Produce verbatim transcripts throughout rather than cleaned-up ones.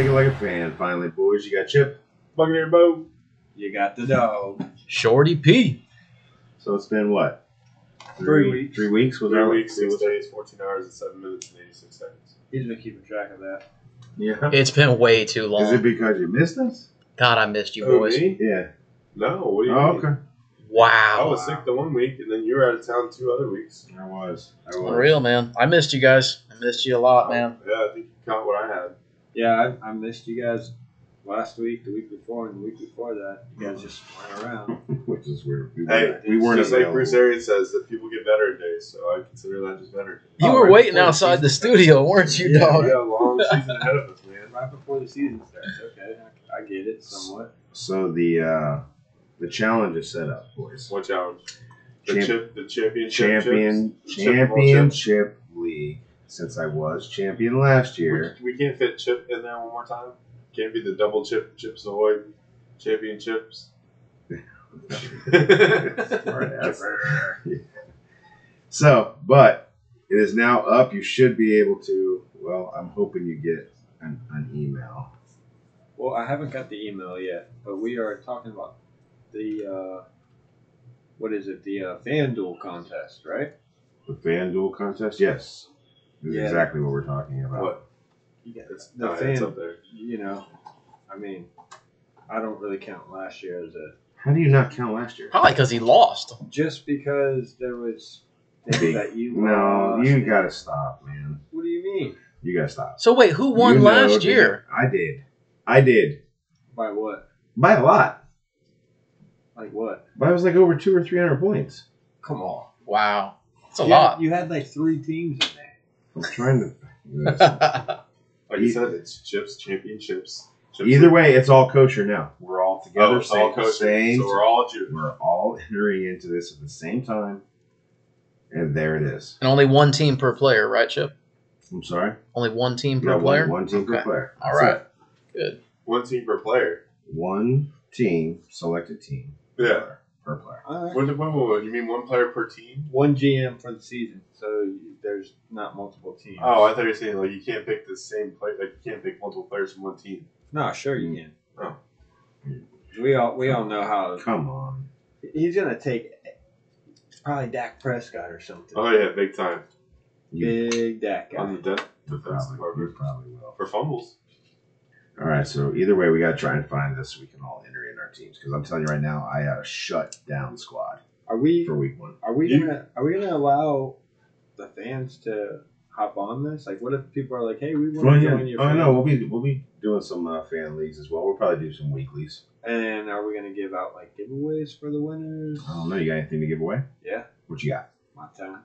it like a fan. Finally, boys, you got Chip. Buccaneer Bo. You got the dog. Shorty P. So it's been what? Three weeks. Three weeks was Three our weeks, six days, fourteen hours, and seven minutes and eighty-six seconds. He's been keeping track of that. Yeah. It's been way too long. Is it because you missed us? God, I missed you Who, boys. me? Yeah. No, what do you Oh, mean? okay. Wow. I was sick the one week, and then you were out of town two other weeks. I was. I was. For real, man. I missed you guys. I missed you a lot, man. Yeah, I think you caught what I had. Yeah, I, I missed you guys last week, the week before, and the week before that. You guys just went around. Which is weird. We Hey, weren't, we weren't just like available. Bruce Arians says, that people get better days, so I consider that just better. You Oh, were right waiting before the outside season the studio, weren't you, Yeah, dog? We got a long season ahead of us, man. Right before the season starts. Okay, I, I get it somewhat. So the uh, the challenge is set up, boys. What challenge? The Champ- chip, the championship, Champion chips? The Chip Bowl championship league. Since I was champion last chips? year, We, we can't fit chip in there one more time. Can't be the double chip chips ahoy championships. Smart ass. So, but it is now up. You should be able to. Well, I'm hoping you get an, an email. Well, I haven't got the email yet, but we are talking about the, uh, what is it, the uh, FanDuel contest, right? The FanDuel contest. Yes, this is Yeah. exactly what we're talking about. What? Yeah, it's The the oh, it's fan, up there. you know, I mean, I don't really count last year as a, How do you not count last year? Probably because he lost. just because there was things Big- that you No, lost you and- gotta stop, man. What do you mean? You gotta stop. So wait, who won You know last that- year? I did. I did By what? by a lot. Like what? But I was like over two or three hundred points. Come on. Wow. That's a you lot. Had, you had like three teams in there. I'm trying to. Like you said, it's chips, championships. Chips Either way, it's all kosher now. We're all together. Oh, it's same, all kosher. same. So we're all Jews. We're all entering into this at the same time, and there it is. And only one team per player, right, Chip? I'm sorry. Only one team per Yeah, player? one, one team per Okay. player. All That's right. it. Good. One team per player. One team, selected team Yeah. per player. All right. What, what, what, what, you mean one player per team? One G M for the season, so you- there's not multiple teams. Oh, I thought you were saying like you can't pick the same player. Like you can't pick multiple players from one team. No, sure you can. Oh. We all we all know how Come on. he's gonna take. Probably Dak Prescott or something. Oh yeah, big time You, Big Dak guy. on the de- you defense probably, you department probably will. for fumbles. All right, so either way, we got to try and find this so we can all enter in our teams. Because I'm telling you right now, I had a shut down squad Are we for week one. are we You- gonna are we gonna allow the fans to hop on this? Like, what if people are like, "Hey, we want Well, to yeah. join your Oh fan," no, we'll be we'll be doing some uh, fan leagues as well. We'll probably do some weeklies. and are we gonna give out like giveaways for the winners? I don't know. You got anything to give away? Yeah, What you got? my time.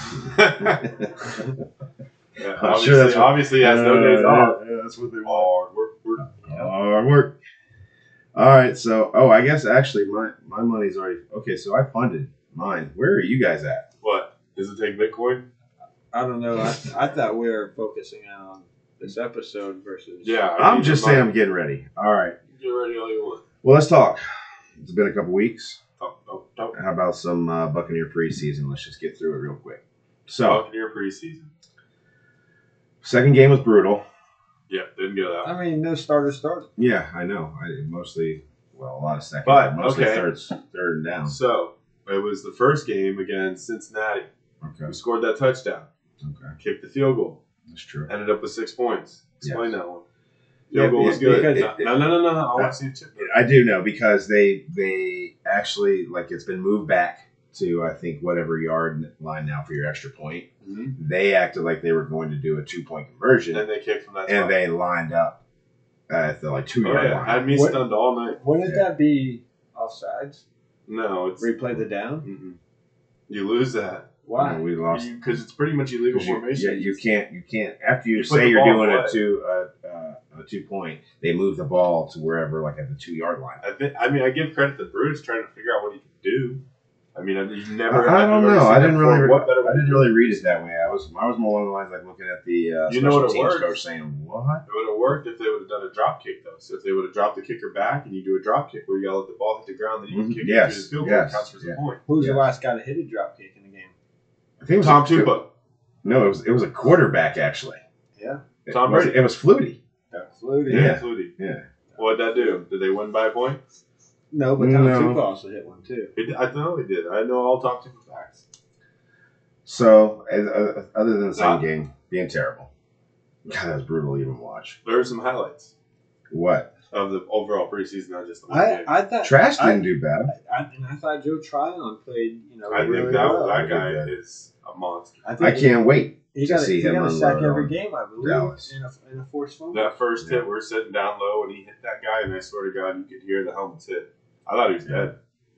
Yeah, I'm obviously, sure that's what- obviously he has no Uh, days off. Yeah, that's what they Hard work, work. Hard work. All right, so oh, I guess actually my my money's already okay. So I funded mine. Where are you guys at? What? Does it take Bitcoin? I don't know. I, I thought we were focusing on this episode versus. Yeah. I I'm mean, just your saying money. I'm getting ready. All right. Get ready all you want. Well, let's talk. It's been a couple weeks. Oh, oh, oh. How about some uh, Buccaneer preseason? Let's just get through it real quick. So, Buccaneer preseason. second game was brutal. Yeah, didn't go that. I mean, no starter started. Yeah, I know. I mostly, well, a lot of second, But, mostly okay. third, third and down. So it was the first game against Cincinnati. Okay, Who scored that touchdown? okay, Kicked the field goal. that's true. Ended up with six points. Explain Yes. that one. Yeah, Field goal was good. because- no, no, no, no, no. I want to see the chip. I do know because they they actually like it's been moved back to I think whatever yard line now for your extra point. Mm-hmm. They acted like they were going to do a two point conversion, And then they kicked from that and spot. they lined up at the like two Oh, yard yeah. line. Had me What- stunned all night. Wouldn't Yeah. that be offsides? No, it's. Replay the down? Mm-mm. You lose that. Why? And we lost. Because it's pretty much illegal 'Cause you- formation. Yeah, you can't. You can't. After you, You put say the you're ball doing in a play. two uh, uh, a two point, they move the ball to wherever, like at the two yard line. I think. I mean, I give credit to Bruce trying to figure out what he could do. I mean, I- you've never. I, I don't I've never know. seen I that didn't before. really. What better I didn't really read it that way. I was. I was more along the lines like looking at the uh, You special know what it teams works. coach saying what. It would have worked if they would have done a drop kick though. So if they would have dropped the kicker back and you do a drop kick where you gotta let the ball hit the ground, then you can Mhm. kick Yes, it to the field goal. yes, It counts as yeah. a point. Who's Yeah. the last guy to hit a drop kick in the game? I think it was Tom a, Tupa. No, it was it was a quarterback actually. Yeah. It Tom was, Brady. It was Flutie. Flutie. Yeah, Yeah. Flutie. Yeah. What'd that do? Did they win by a point? No, but Tom No. Tupa also hit one too. He did, I know he did. I know all top two facts. So, as- uh, other than the same Wow. game being terrible, God, that was brutal to even watch. There were some highlights What? of the overall preseason, not just the one I, game. I thought Trash I, didn't do bad. I, and I thought Joe Tryon played, you know, I really think that well. that guy Really good. is a monster. I, I think can't wait. He to got, see he him got a sack unload every on game, I believe, Dallas. in a, in a forced fumble. That first Yeah. hit, we're sitting down low, and he hit that guy, and I swear to God, you could hear the helmets hit. I thought he was dead.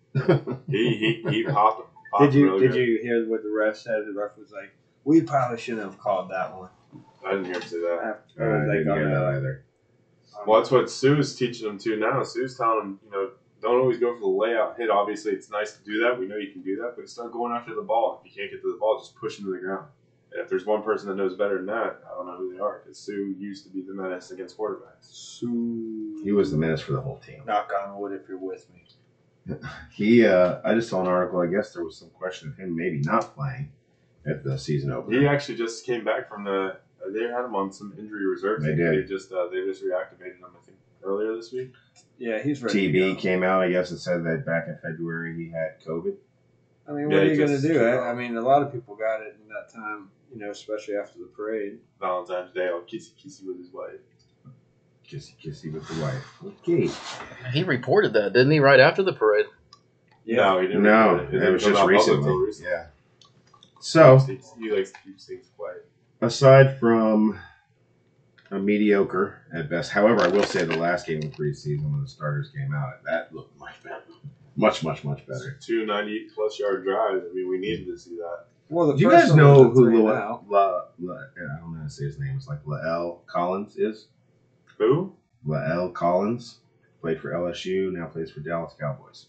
He he he popped him. Popped Did you him really did good. you hear what the ref said? The ref was like, "We probably shouldn't have called that one." I didn't hear him say that. After, I it was like, didn't on hear the- that either. on Well, that's what Sue's teaching him to now. Sue's telling him, you know, don't always go for the layout hit. Obviously, it's nice to do that. We know you can do that, but start going after the ball. If you can't get to the ball, just push him to the ground. And if there's one person that knows better than that, I don't know who they are. Because Sue used to be the menace against quarterbacks. Sue. He was the menace for the whole team. Knock on wood if you're with me. He, uh, I just saw an article. I guess there was some question of him maybe not playing at the season opener. He actually just came back from the. Uh, they had him on some injury reserve. They thing. did. They just uh, they just reactivated him. I think earlier this week. Yeah, he's ready. T to B go. came out, I guess, and said that back in February he had COVID. I mean, Yeah, what are he you going to just do? took I, off. I mean, a lot of people got it in that time, you know, especially after the parade. Valentine's Day, all kissy kissy with his wife. Kissy kissy with the wife. Okay. He reported that, didn't he, right after the parade? No, he didn't. No, report it didn't was come just out public till recently. recently. Yeah. So, He, he likes to keep things quiet. aside from a mediocre at best, however, I will say the last game of preseason when the starters came out, that looked much better. Much, much, much better. Two ninety plus yard drives. I mean, we needed to see that. Well, the Do you first guys one know was a who three and La, out. La, La, I don't know how to say his name. It's like Lael Collins is? Who? Lael Collins played for L S U, now plays for Dallas Cowboys.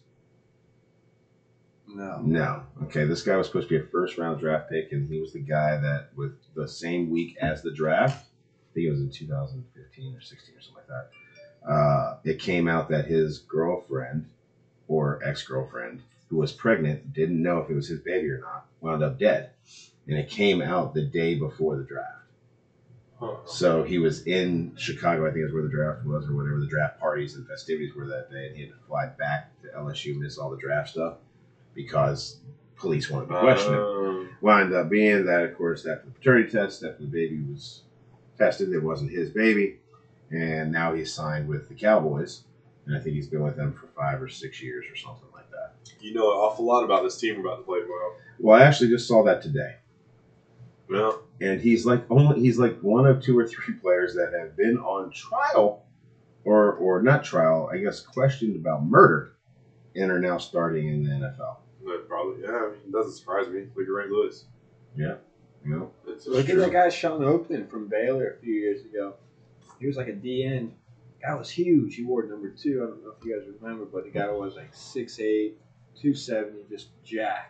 No. No. Okay, this guy was supposed to be a first round draft pick, and he was the guy that, with the same week as the draft, I think it was in two thousand fifteen or sixteen or something like that, uh, it came out that his girlfriend or ex girlfriend, who was pregnant, didn't know if it was his baby or not, wound up dead. And it came out the day before the draft. Huh. So he was in Chicago, I think is where the draft was, or whatever the draft parties and festivities were that day, and he had to fly back to L S U, miss all the draft stuff because police wanted to question him. Um, Wound up being that, of course, after the paternity test, after the baby was tested, it wasn't his baby, and now he's signed with the Cowboys, and I think he's been with them for five or six years or something like that. you know an awful lot about this team we're about to play tomorrow. Well, I actually just saw that today. Well, And he's like only he's like one of two or three players that have been on trial, or or not trial, I guess questioned about murder, and are now starting in the N F L. but probably, yeah. I mean, it doesn't surprise me. Look at Ray Lewis. You know, It's Look it's at true. that guy Sean Oakland from Baylor a few years ago. He was like a D N. Guy was huge. He wore number two. I don't know if you guys remember, but the guy was like six eight, two seventy, just jacked.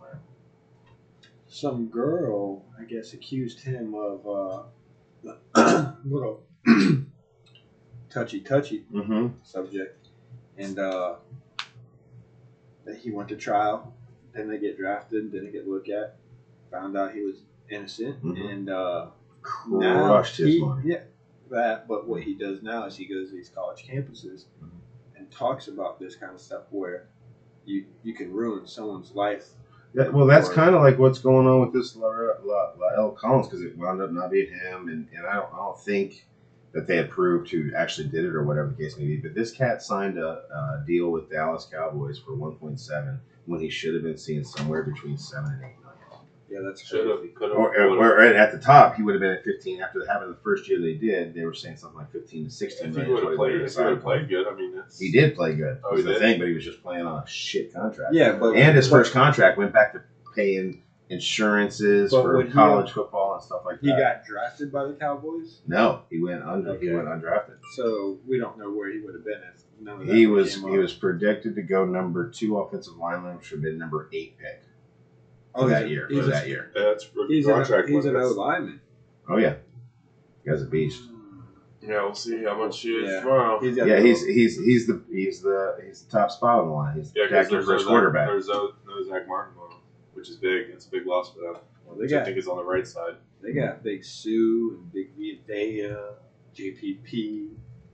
Some girl, I guess, accused him of uh, little touchy touchy mm-hmm. subject, and uh, that he went to trial. Then they get drafted. Then they get looked at. Found out he was innocent, Mhm. and uh, now crushed his he- money. Yeah, that. But what he does now is he goes to these college campuses Mhm. and talks about this kind of stuff where you you can ruin someone's life. Yeah, well, that's kind of like what's going on with this La, La, Lael Collins, because it wound up not being him, and, and I don't I don't think that they had proved who actually did it or whatever the case may be. But this cat signed a, a deal with Dallas Cowboys for one point seven when he should have been seeing somewhere between seven and eight million. Yeah, that's Should crazy. have, could have. Or, or at the top, he would have been at fifteen. After having the first year they did, they were saying something like fifteen to sixteen If he million. would is have what played, he if he would have signed. played good, I mean, that's, He did play good. Oh, was he the did? thing, but he was just playing on a shit contract. Yeah, but And his but first contract went back to paying insurances But for would he college football and stuff like he that. got drafted by the Cowboys, no, he went under. He Okay. went undrafted. so we don't know where he would have been if none of that He would was came he up. was predicted to go number two offensive lineman, which should have been number eight pick oh, for he's that a- year. He's, For a, that year. that's rookie he's, an, contract. he's an O limits. lineman. Oh yeah, he guy's a beast. Yeah, we'll see how much he is Yeah. tomorrow. He's got Yeah, the- he's he's he's the he's the he's the top spot on the line. He's Yeah, the because Jackson there's first no, quarterback. there's no, no Zach Martin tomorrow, which is big. It's a big loss for them. well, they Which I got think is on the right side. they got Big Sue and Big Via, J P P.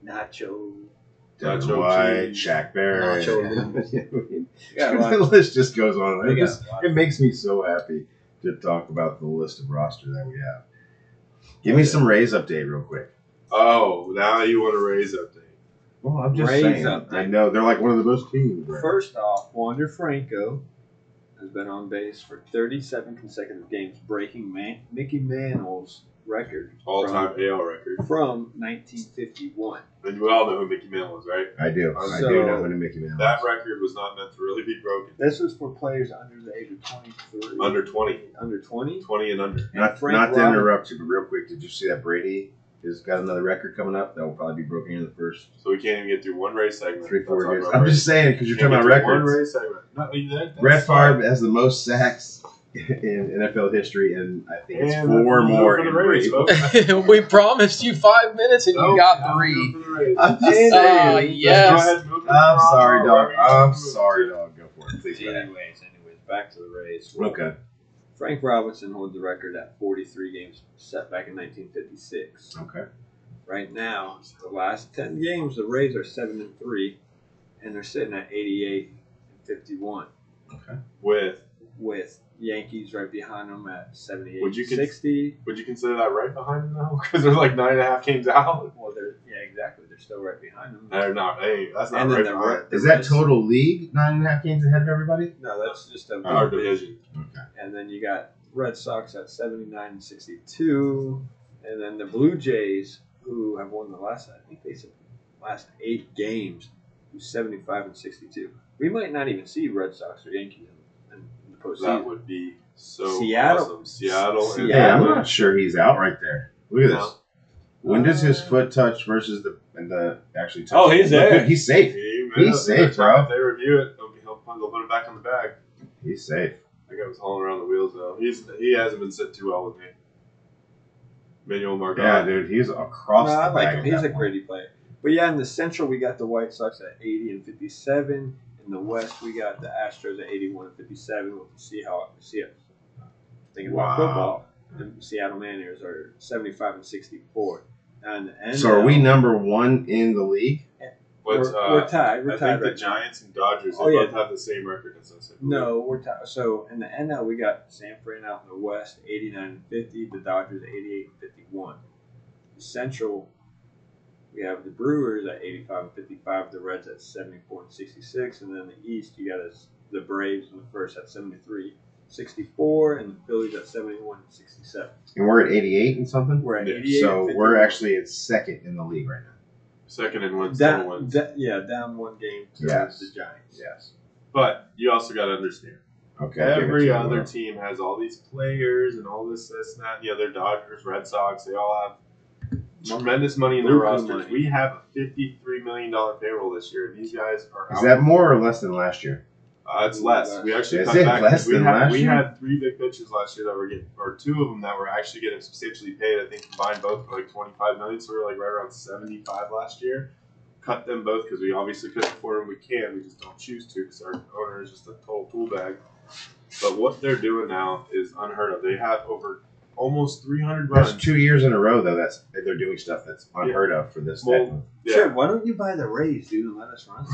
Nacho. Devin Nacho White, cheese. Shaq Barrett. Nacho. Yeah, a lot- The list just goes on. We It, got just, a lot. it makes me so happy to talk about the list of roster that we have. Give me some Rays update real quick. Oh, now you want a Rays update? Well, I'm just Rays saying. update. I know they're like one of the best teams. Right? First off, Wander Franco has been on base for thirty-seven consecutive games, breaking Man- Mickey Mantle's record All-time A L record. from, from nineteen fifty-one. And we all know who Mickey Mantle is, right? I do. I So- do know who to Mickey Mantle. That is. record was not meant to really be broken. This was for players under the age of twenty-three. Under twenty. Under twenty? twenty and under. Not, Frank not to Robin- interrupt you, but real quick, did you see that Brady has got another record coming up that will probably be broken in the first So we can't even get through one race segment. three, four That's years? all about I'm race. just saying because you're Can't talking get about through One records. race segment. No, that, that's Brett fine. Favre has the most sacks in N F L history, and I think it's And four that's more for in the Rays, Brady. folks. We promised you five minutes and you Nope, got I'm three. going for the Rays. I'm just Uh, saying. yes. Let's go ahead and move to I'm Toronto, sorry, dog. wherever you want I'm to move sorry, to. dog. Go for it. Please go ahead. Anyways, anyways, back to the Rays. Okay. Frank Robinson holds the record at forty-three games set back in nineteen fifty-six. Okay. Right now, the last ten games, the Rays are seven and three, and they're sitting at eighty-eight and fifty-one, Okay. With, with Yankees right behind them at seventy-eight Would you and cons- sixty. would you consider that right behind them though? Because they're like nine and a half games out. Well, they're yeah, exactly. They're still right behind them. They're not. Hey, that's not And then right the behind. Red- Is that total league nine and a half games ahead of everybody? No, that's just a Our division. Okay. And then you got Red Sox at seventy-nine and sixty-two, and then the Blue Jays, who have won the last, I think they said last eight games, who's seventy-five and sixty-two. We might not even see Red Sox or Yankees in, in the That postseason. would be so Seattle. awesome. Seattle. and Yeah, I'm Seattle. not sure he's out right there. Look at this. No. When does his Uh, foot touch versus the and the actually touch? Oh, he's Look, there. He's safe. He He's may- safe, bro. If they review it, they'll, he'll, they'll put it back on the bag. He's safe. That guy was hauling around the wheels though. He's he hasn't been sitting too well with me. Manuel Margot. Yeah, dude. He's across No, I the like bag him. at He's that a point. gritty player. But yeah, in the Central, we got the White Sox at eighty and fifty-seven. In the West, we got the Astros at eighty-one and fifty-seven. We'll see how see it. Thinking Wow. about football, the Seattle Mariners are seventy-five and sixty-four. And the N L, So are we number one in the league? But we're, uh, we're tied. We're I tied think the right now. Giants and Dodgers they Oh, yeah. both have the same record as us. I believe. No, we're tied. So in the N L, we got San Fran out in the West, eighty-nine and fifty. The Dodgers at eighty-eight and fifty-one. The Central, we have the Brewers at eighty-five and fifty-five. The Reds at seventy-four and sixty-six. And then the East, you got us, the Braves in the first at seventy-three, sixty-four, and the Phillies at seventy-one and sixty-seven. And we're at eighty-eight and something. We're at Yeah, eighty-eight. So and we're fifty-one. actually at second in the league right now. Second and wins, total down, wins. da- yeah, down one game to Yes. the Giants. Yes. But you also got to understand, Okay. give it every to you. other team has all these players and all this, this, and that. And the other Dodgers, Red Sox, they all have tremendous money in their Buku rosters. money. We have a fifty-three million dollar payroll this year, and these guys are. Is out. that more or less than last year? Uh, it's less. We actually Is cut it back. less we than had, last we year? had three big pitchers last year that were getting, or two of them that were actually getting substantially paid. I think combined both for like twenty-five million. So we were like right around seventy-five last year. Cut them both because we obviously couldn't afford them. We can. We just don't choose to because our owner is just a total tool bag. But what they're doing now is unheard of. They have over almost three hundred runs. That's two years in a row though. That's they're doing stuff that's unheard of for this Well, type of. Yeah. Sure, why don't you buy the Rays, dude, and let us run?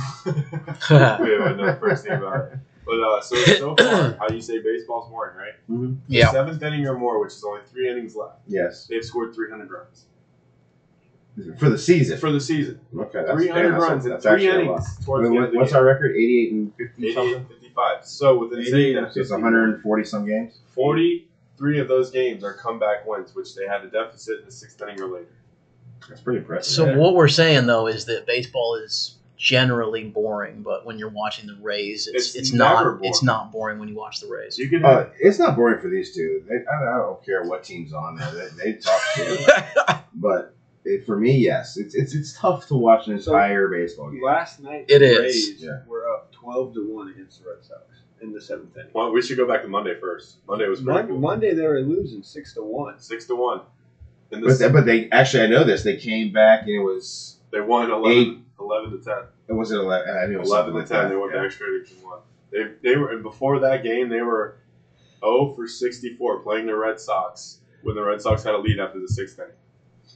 we have no first thing about it. But uh, so so far, how you say baseball's boring, right? Mm-hmm. Yeah. Seventh inning or more, which is only three innings left. Yes. They've scored three hundred runs For the season. for the season. Okay. That's, three hundred damn, that's- runs in that's three actually a lot. innings towards Wait, the end what- of the what's game. our record? eighty-eight and fifty eighty-eight something. and fifty-five. So within saying eighty-eight that, and So it's one hundred forty some games. forty-three of those games are comeback wins, which they had a deficit in the sixth inning or later. That's pretty impressive. So Yeah. what we're saying though is that baseball is generally boring, but when you're watching the Rays, it's It's it's, never not boring. it's not boring when you watch the Rays. You can Uh, have, it's not boring for these two. They, I, I don't care what team's on there. They, they talk shit. But it, for me, yes, it's it's it's tough to watch an So- entire baseball game. Last night, It the is. Rays Yeah. were up twelve to one against the Red Sox in the seventh inning. well, we should go back to Monday first. Monday was pretty Mon- cool. Monday, they were losing six to one. Six to one. In the But they, but they actually, I know this. They came back and it was they won eleven, eleven to ten. it was it eleven. I knew it was eleven something to like ten. that. They went yeah. to extra innings and won. They they were and before that game they were zero for sixty-four playing the Red Sox when the Red Sox had a lead after the sixth inning.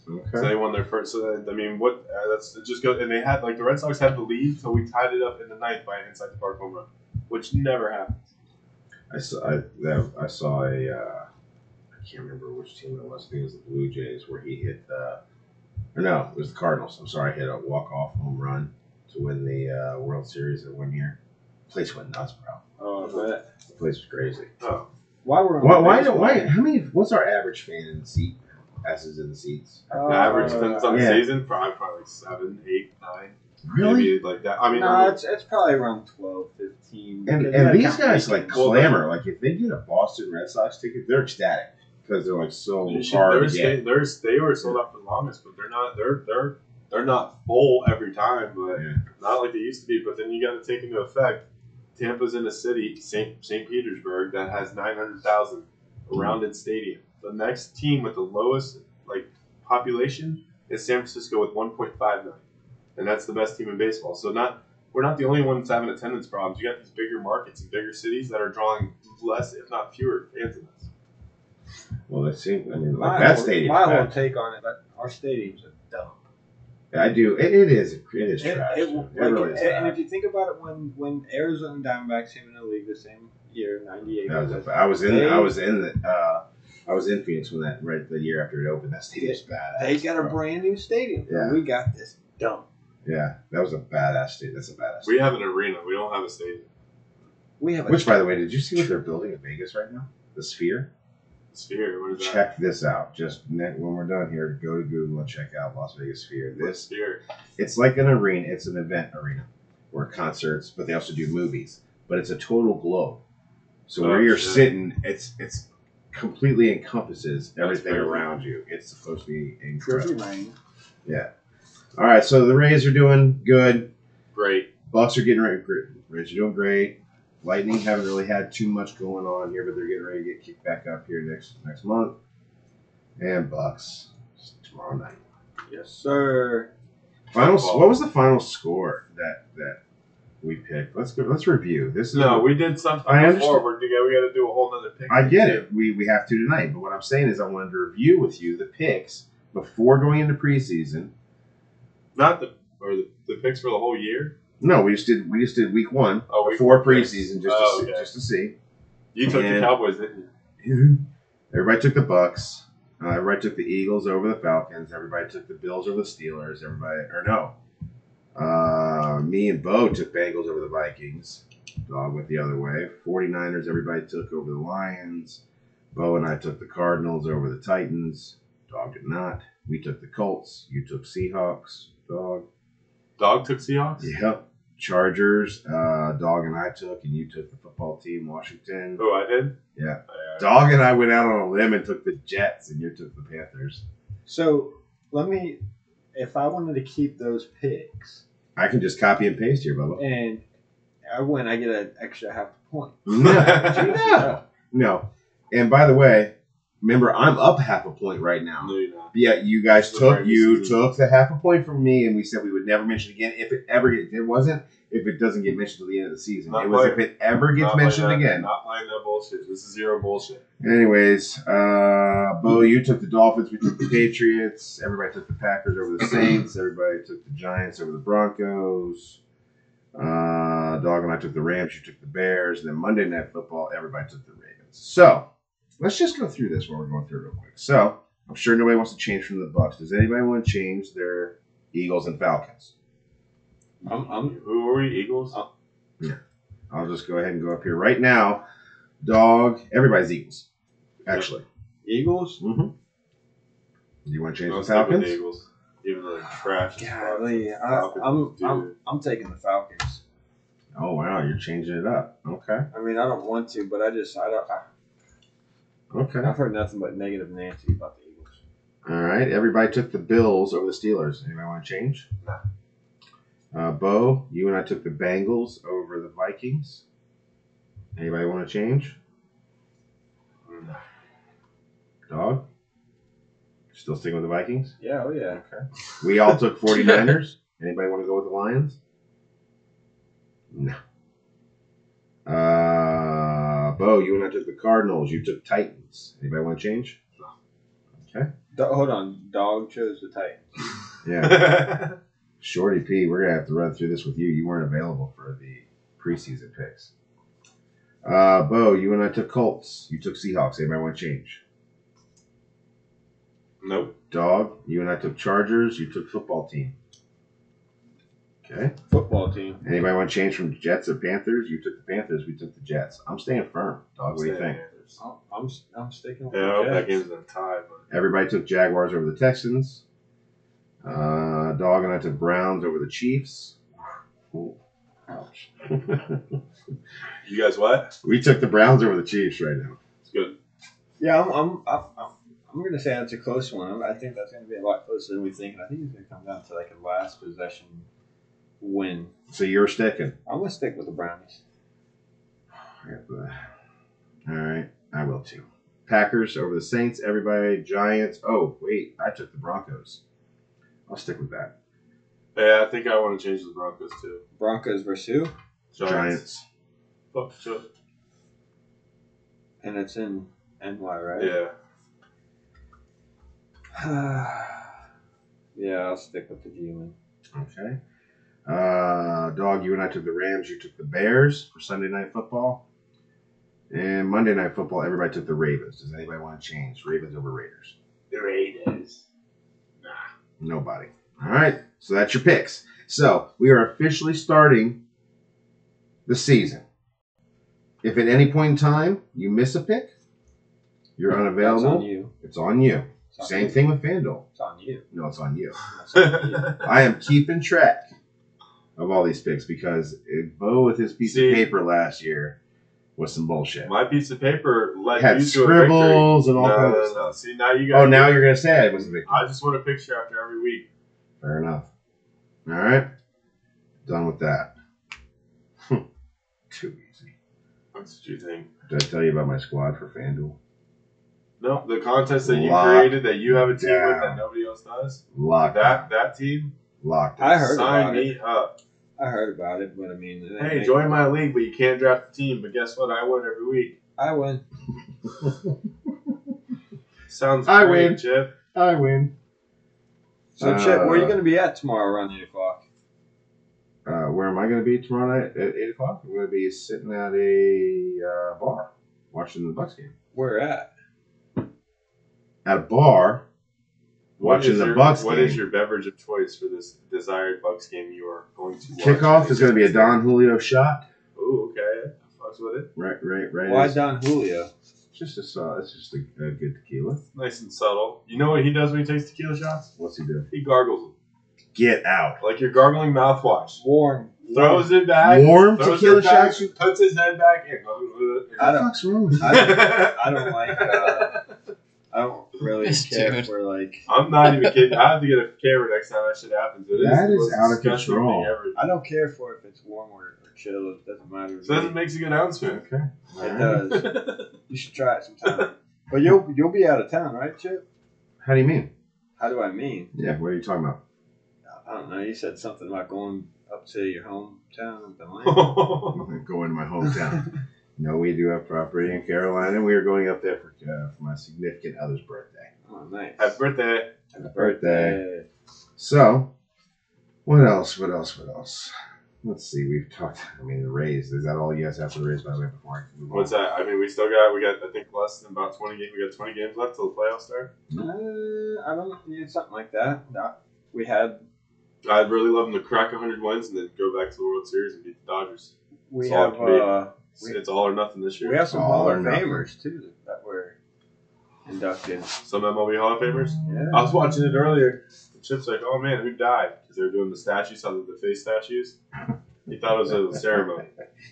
Okay. So they won their first. So that, I mean, what? Uh, that's it just go. And they had like the Red Sox had the lead, so we tied it up in the ninth by an inside the park home run, which never happens. I saw I, that, I saw a uh, I can't remember which team it was. I think it was the Blue Jays where he hit the or no, it was the Cardinals. I'm sorry, hit a walk off home run to win the uh, World Series that one year. The place went nuts, bro. Oh, I bet. The place was crazy. Oh, Why were Why? Why? do- why how many? What's our average fan in the seat? Passes in the seats. Uh, the average depends on the yeah. season. Probably probably like seven, eight, nine, Really? maybe like that. I mean, No, it's it's probably around twelve, fifteen. And, Because and you these gotta count guys like weekends. Well, clamor. Like if they get a Boston Red Sox ticket, they're ecstatic because they're like so you should- hard they're, to stay, get. they're they were sold out for the longest, but they're not. They're they're they're not full every time, but Yeah. not like they used to be. But then you got to take into effect, Tampa's in a city, Saint Saint Petersburg, that has nine hundred thousand around its stadium. The next team with the lowest like population is San Francisco with one point five million, and that's the best team in baseball. So not we're not the only ones having attendance problems. You got these bigger markets and bigger cities that are drawing less, if not fewer, fans than us. Well, they seem. I mean, My like that whole- stadium. My whole take on it, that our stadiums are dumb. I do. It, it is. It is It- trash. it- It, like, really is. and- and bad. if you think about it, when when Arizona Diamondbacks came in the league the same year, ninety-eight. That was a, I was in. I was in the. Uh, I was in Phoenix when that right the year after it opened. That stadium's badass. They got a bro. brand new stadium. Yeah. We got this dumb. Yeah, that was a badass stadium. That's a badass. We Stadium. have an arena. We don't have a stadium. We have a Which, by the way, did you see what they're building in Vegas right now? The Sphere. Sphere. What is that? Check this out. Just ne- when we're done here, go to Google and check out Las Vegas Sphere. What This Sphere? it's like an arena. It's an event arena where concerts, but they also do movies. But it's a total globe. So Oh, where you're shit. sitting, it's it's completely encompasses everything crazy. around you. It's supposed to be Trippy incredible. man. Yeah. All right. So the Rays are doing good. Great. Bucks are getting ready. Rays are doing great. Lightning haven't really had too much going on here, but they're getting ready to get kicked back up here next next month. And Bucks tomorrow night. Yes, sir. Final. Football. What was the final score that that we picked? Let's go. Let's review. This is No, we did something I before. understand. We're, we got we got to do a whole nother pick. I get it. We we have to tonight. But what I'm saying is, I wanted to review with you the picks before going into preseason. Not the or the, the picks for the whole year. No, we just did. We just did week one Oh, week before one picks. preseason just Oh, to see, okay. just to see. You took And- the Cowboys, didn't you? Everybody took the Bucks. Uh, everybody took the Eagles over the Falcons. Everybody took the Bills over the Steelers. Everybody, or no, uh, me and Bo took Bengals over the Vikings. Dog went the other way. 49ers, everybody took over the Lions. Bo and I took the Cardinals over the Titans. Dog did not. We took the Colts. You took Seahawks. Dog. Dog took Seahawks. Yep. Chargers. Uh, Dog and I took, and you took the football team, Washington. Who I did? Yeah. Uh, Dog and I went out on a limb and took the Jets, and you took the Panthers. So let me, if I wanted to keep those picks, I can just copy and paste here, Bubba. and I win, I get an extra half a point. No. No. And by the way, remember, I'm up half a point right now. No, you're not. Yeah, you guys The took regular you season. took the half a point from me, and we said we would never mention it again if it ever gets. It wasn't if it doesn't get mentioned till the end of the season. Not it was playing- if it ever gets Not mentioned playing that- again. Not playing that bullshit. This is zero bullshit. Anyways, uh, Bo, you took the Dolphins. We took the Patriots. Everybody took the Packers over the Saints. Everybody took the Giants over the Broncos. Uh, Dog and I took the Rams. You took the Bears. And then Monday Night Football, everybody took the Ravens. So let's just go through this while we're going through it real quick. So I'm sure nobody wants to change from the Bucks. Does anybody want to change their Eagles and Falcons? I'm, I'm Who are we? Eagles. Oh. I'll just go ahead and go up here right now. Dog, everybody's Eagles, actually. Eagles. Mm-hmm. Do you want to change I'll the stick with Falcons? the Eagles, even though they're trash. as fuck. Golly, I, Falcons, I'm, dude. I'm I'm taking the Falcons. Oh wow, you're changing it up. Okay, I mean, I don't want to, but I just I don't. I, okay. I've heard nothing but negative Nancy about the Eagles. All right. Everybody took the Bills over the Steelers. Anybody want to change? No. Uh, Bo, you and I took the Bengals over the Vikings. Anybody want to change? No. Dog? Still sticking with the Vikings? Yeah, oh yeah. Okay. We all took 49ers. Anybody want to go with the Lions? No. Uh, Bo, you and I took the Cardinals. You took Titans. Anybody want to change? No. Do- hold on. Dog chose the Titans. Yeah. Shorty P, we're gonna have to run through this with you. You weren't available for the preseason picks. Uh, Bo, you and I took Colts. You took Seahawks. Anybody want to change? Nope. Dog, you and I took Chargers. You took football team. Okay. Football team. Anybody want to change from Jets or Panthers? You took the Panthers. We took the Jets. I'm staying firm. Dog, what do you think? I'm, I'm, I'm sticking with Yeah, I the hope that Jets. game's a tie. But Everybody took Jaguars over the Texans. Uh, Dog and I took Browns over the Chiefs. Ooh, ouch. you guys what? We took the Browns over the Chiefs right now. It's good. Yeah, I'm. I'm. I'm, I'm, I'm going to say that's a close one. I think that's going to be a lot closer than we think. And I think it's going to come down to like a last possession win. So you're sticking. I'm going to stick with the Brownies. All right, I will too. Packers over the Saints. Everybody, Giants. Oh, wait, I took the Broncos. I'll stick with that. Yeah, I think I want to change the Broncos too. Broncos versus who? Giants. Oh, sure. And it's in N Y, right? Yeah. Yeah, I'll stick with the G-Man. Okay. Uh, Dog, you and I took the Rams. You took the Bears for Sunday Night Football. And Monday Night Football, everybody took the Ravens. Does anybody want to change? Ravens over Raiders? The Raiders. Nah. Nobody. All right. So that's your picks. So we are officially starting the season. If at any point in time you miss a pick, you're unavailable. That's on you. It's on you. It's on Same you. thing with FanDuel. It's on you. No, it's on you. It's on you. I am keeping track of all these picks because it, Bo with his piece See, of paper last year was some bullshit. My piece of paper led Had you to a victory. scribbles and all no, kinds no, of no. stuff. See, now you got. Oh, now you're going to say I was a victim. I just want a picture after every week. Fair enough. All right. Done with that. Too easy. That's what you think. Did I tell you about my squad for FanDuel? No, the contest that you Locked created that you have a team with down. that nobody else does. Locked. That that team. Locked. I heard Sign about me it. up. I heard about it, but I mean, it Hey, ain't- join my league, but you can't draft the team. But guess what? I win every week. I win. Sounds I great, win. Chip. I win. So, Chip, where are you Uh, going to be at tomorrow around eight o'clock? Uh, where am I going to be tomorrow night at eight o'clock? I'm going to be sitting at a uh, bar watching the Bucks game. Where at? At a bar What watching is the your, Bucks What game. is your beverage of choice for this desired Bucks game you are going to watch? Kickoff is going to be a Don Julio shot. Ooh, okay. Fucks with it. Right, right, right. Why It's Don Julio? just a saw. It's just a, a good tequila. Nice and subtle. You know what he does when he takes tequila shots? What's he do? He gargles them. Get out. Like you're gargling mouthwash. Warm. Throws it back. Warm throws tequila it back, shots? puts his head back in. I What the don't- fuck's wrong with you? I, I don't like. Uh, I don't really This care dude. for like. I'm not even kidding. I have to get a camera next time that shit happens. It is That the is most out of disgusting control. thing ever. I don't care for if it's warm or, or chill. It doesn't matter. to So that me. makes a good announcement. Okay. It does. You should try it sometime. But you'll you'll be out of town, right, Chip? How do you mean? How do I mean? Yeah, what are you talking about? I don't know. You said something about going up to your hometown in Delaney. I'm going to go into my hometown. No, we do have property in Carolina. We are going up there for, uh, for my significant other's birthday. Oh, nice. Happy birthday. Happy birthday. So, what else? What else? What else? Let's see. We've talked. I mean, the Rays. Is that all you guys have for the Rays, by the way, before I move on? What's that? I mean, we still got, we got, I think, less than about twenty games. We got twenty games left till the playoffs start. Uh, I don't know. Yeah, something like that. No, we had I'd really love them to crack one hundred wins and then go back to the World Series and beat the Dodgers. we That's all have it can be. uh, It's, We- it's all or nothing this year. we have some All Hall or of nothing. Famers too that were inducted. Some M L B Hall of Famers. Yeah. I was watching it earlier. Chip's like, oh man, who died? Because they were doing the statues, how the face statues. He thought it was a ceremony.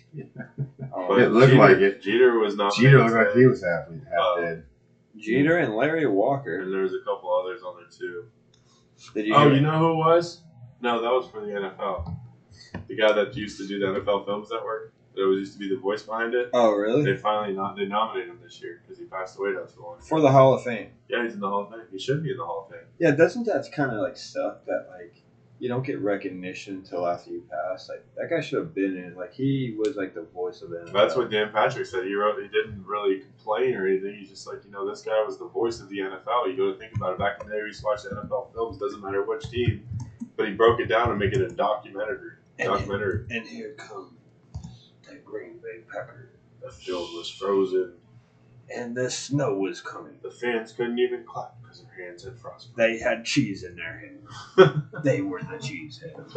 Oh, But It looked Jeter, like it. Jeter was not. Jeter looked like he was half, half Uh, dead. Jeter and Larry Walker. And there was a couple others on there too. Did you? Oh, hear you know who it was? No, that was for the N F L. The guy that used to do the N F L Films Network. That was used to be the voice behind it. Oh, really? They finally not they nominated him this year because he passed away not so long. ago. For the Hall of Fame. Yeah, he's in the Hall of Fame. He should be in the Hall of Fame. Yeah, doesn't that kind of like suck that like you don't get recognition until after you pass. Like that guy should have been in. Like he was like the voice of the N F L. That's what Dan Patrick said. He wrote. He didn't really complain or anything. He's just like, you know, this guy was the voice of the N F L. You go to think about it. Back in the day, we used to watch the N F L films. Doesn't matter which team, but he broke it down and make it a documentary. And- Documentary. And here comes the Green Bay Packers. The field was frozen. And the snow was coming. The fans couldn't even clap because their hands had frostbite. They had cheese in their hands. They were the cheese heads.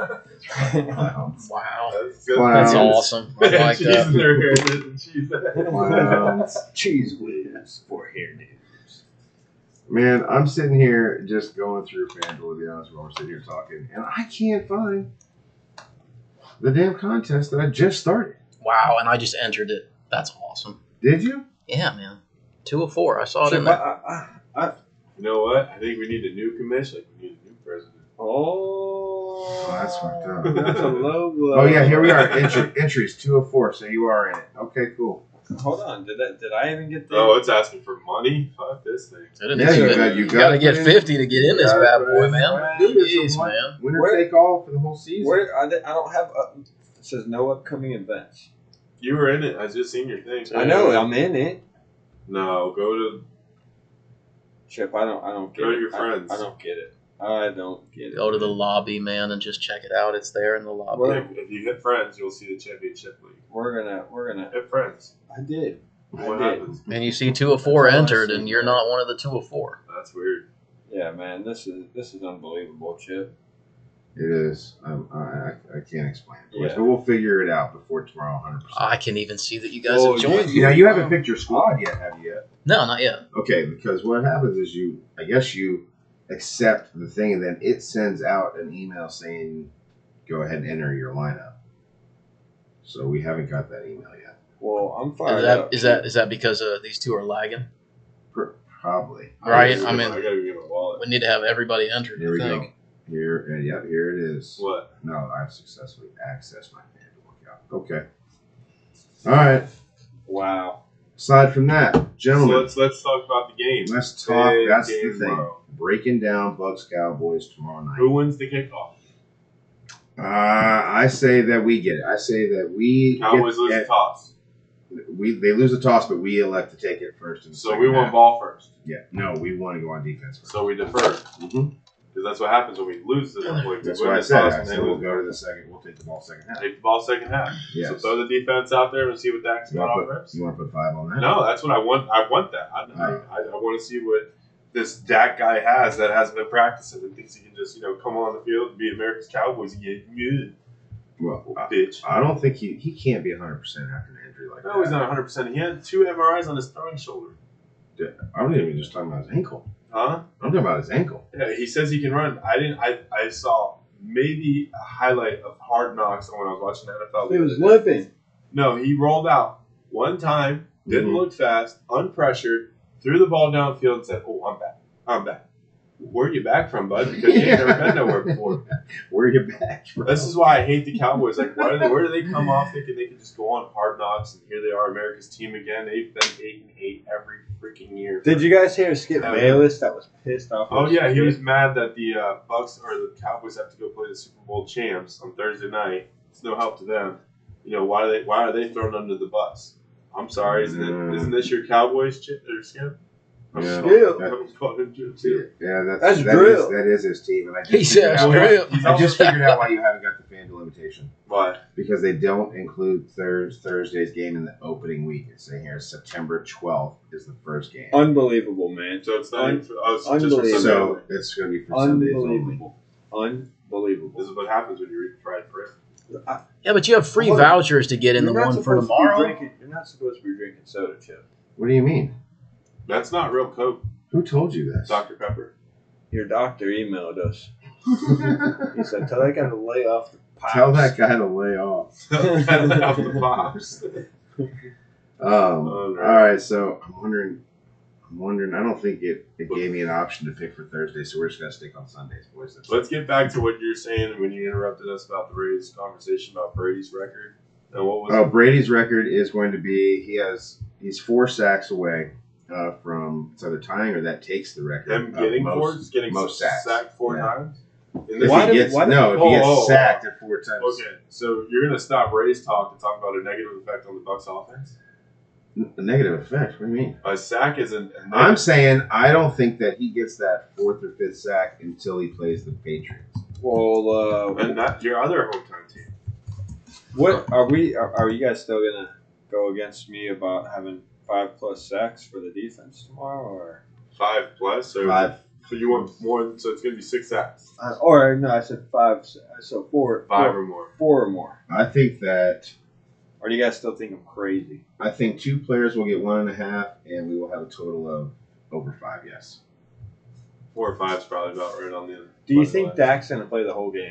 Wow. That's good. Wow. That's Um, awesome. I They had like cheese that. in their hair and cheese. Wow. Cheese whiz for hairdos. Man, I'm sitting here just going through FanDuel, to be honest, while we're sitting here talking, and I can't find the damn contest that I just started. Wow, and I just entered it. That's awesome. Did you? Yeah, man. Two of four. I saw it in Chip, there. I, I, I, You know what? I think we need a new commission. Like we need a new president. oh, Oh, that's fucked up. That's a low blow. Oh, yeah, here we are. Entry, entries, two of four, so you are in it. Okay, cool. Hold on. Did I, did I even get the? Oh, it's asking for money. Fuck this thing. It Yeah, is you good. got- you You got gotta to get put in- fifty to get in this Yeah, bad but boy, it's- man. Dude, it's a Jeez, one- man. Winner Where- take all for the whole season. Where I, di- I don't have. Uh, it says no upcoming events. You were in it. I just seen your thing. I know. I'm in it. No, go to. Chip, I don't. I don't get Go it. to your I- friends. I, don't get it. I don't get it. Go to the lobby, man, and just check it out. It's there in the lobby. Well- If, if you hit friends, you'll see the championship league. We're gonna. We're gonna. Hit friends. I did. I What did. happens? And you see two of four That's all I entered, see, and you're man. not one of the two of four. That's weird. Yeah, man. This is this is unbelievable, Chip. It is. Um, I, I, I can't explain it. Yeah. But we'll figure it out before tomorrow, one hundred percent. I can even see that you guys Oh, have joined. You know, you haven't picked your squad yet, have you yet? No, not yet. Okay, because what happens is you, I guess you accept the thing, and then it sends out an email saying, go ahead and enter your lineup. So we haven't got that email yet. Well, I'm fired Is that up. is that is that because uh, these two are lagging? Pr- Probably. Right, gotta I get mean- my- I gotta get my wallet. We need to have everybody entered. Here I we think. go. Here, uh, yeah, here it is. What? No, I've successfully accessed my FanDuel account. Okay. All right. Wow. Aside from that, So gentlemen, let's let's talk about the game. let's talk. Big That's the game thing. tomorrow. Breaking down Bucks Cowboys tomorrow night. Who wins the kickoff? Uh, I say that we get it. I say that we Cowboys get, lose the at- toss. we they lose the toss, but we elect to take it first. In the So second we want half. ball first. Yeah, no, we want to go on defense first. So we defer. Mhm. Because that's what happens when we lose the like, we That's win what I the said. toss I and said they we'll lose. go to the second. We'll take the ball second half. Take the ball second half. Yes. So throw the defense out there and see what Dak's You got want off to reps. put, you want to put five on that? No, that's what I want. I want that. I, I, I, I want to see what this Dak guy has that hasn't been practicing and thinks he can just, you know, come on the field and be America's Cowboys and get good. Well, Oh, I, bitch. I don't think he he can't be one hundred percent after an injury like No, that. he's not one hundred percent. He had two M R Is on his throwing shoulder. I'm not even just talking about his ankle. Huh? I'm talking about his ankle. Yeah, he says he can run. I didn't. I, I saw maybe a highlight of Hard Knocks when I was watching the N F L. the He other was day. limping. No, he rolled out one time, didn't Mhm. look fast, unpressured, threw the ball downfield and said, "Oh, I'm back. I'm back." Where are you back from, bud? Because you ain't never been nowhere before. Where are you back from? This is why I hate the Cowboys. Like, why do they, where do they come off thinking they can just go on Hard Knocks and here they are, America's team again? They've been eight and eight every freaking year. Did you guys hear Skip Oh, yeah. Bayless that was pissed off? Oh yeah, he was mad that the uh, Bucks or the Cowboys have to go play the Super Bowl champs on Thursday night. It's no help to them. You know why are they why are they thrown under the bus? I'm sorry, isn't Mm. it? Isn't this your Cowboys chip or Skip? I'm Yeah. calling- Skip. I'm calling him Chip too. Yeah, that's That's that Drill. is- that is his team, and I just He figured said out- Drill. He's I also- just figured out why you haven't got the FanDuel invitation. Why? Because they don't include Thurs Thursday's game in the opening week. It's saying here September twelfth is the first game. Unbelievable, man. So it's not Un- even for, oh, it's just for unbelievable. Sunday. So it's going to be for Sundays only. Unbelievable. Unbelievable. This is what happens when you read fried bread. Yeah, but you have free Hold on. vouchers to get in You're the not one for supposed to be tomorrow. drinking- You're not supposed to be drinking soda, Chip. What do you mean? That's not real Coke, Who told you this? Doctor Pepper. Your doctor emailed us. He said, "Tell that guy to lay off the pipes." Tell that guy to lay off. Off the pops. Um, Oh, no. all right, so I'm wondering. I'm wondering. I don't think it, it gave me an option to pick for Thursday, so we're just gonna stick on Sundays, boys. That's Let's get back to what you're saying when you interrupted us about the Rays conversation about Brady's record. And what was Oh, Brady's record is going to be he has he's four sacks away uh, from it's either tying or that takes the record. him of getting most, four, getting most sacks. sacked four Yeah. times? In If this Why he do- gets why do- no, if he Oh, gets oh, oh. sacked at four times, Okay, so you're gonna stop Ray's talk and talk about a negative effect on the Bucks offense? a negative effect. What do you mean? A sack isn't. A I'm negative. saying I don't think that he gets that fourth or fifth sack until he plays the Patriots. Well, uh, And not your other hometown team. what are we? Are, are you guys still gonna go against me about having five plus sacks for the defense tomorrow, or? Five plus. So, Five. so you want more? So it's gonna be six sacks. Uh, or no, I said five. So four, Five four, or more. four or more. I think that Or do you guys still think I'm crazy? I think two players will get one and a half, and we will have a total of over five. Yes. Four or five's probably about right on the. Do you on the think line. Dak's gonna play the whole game?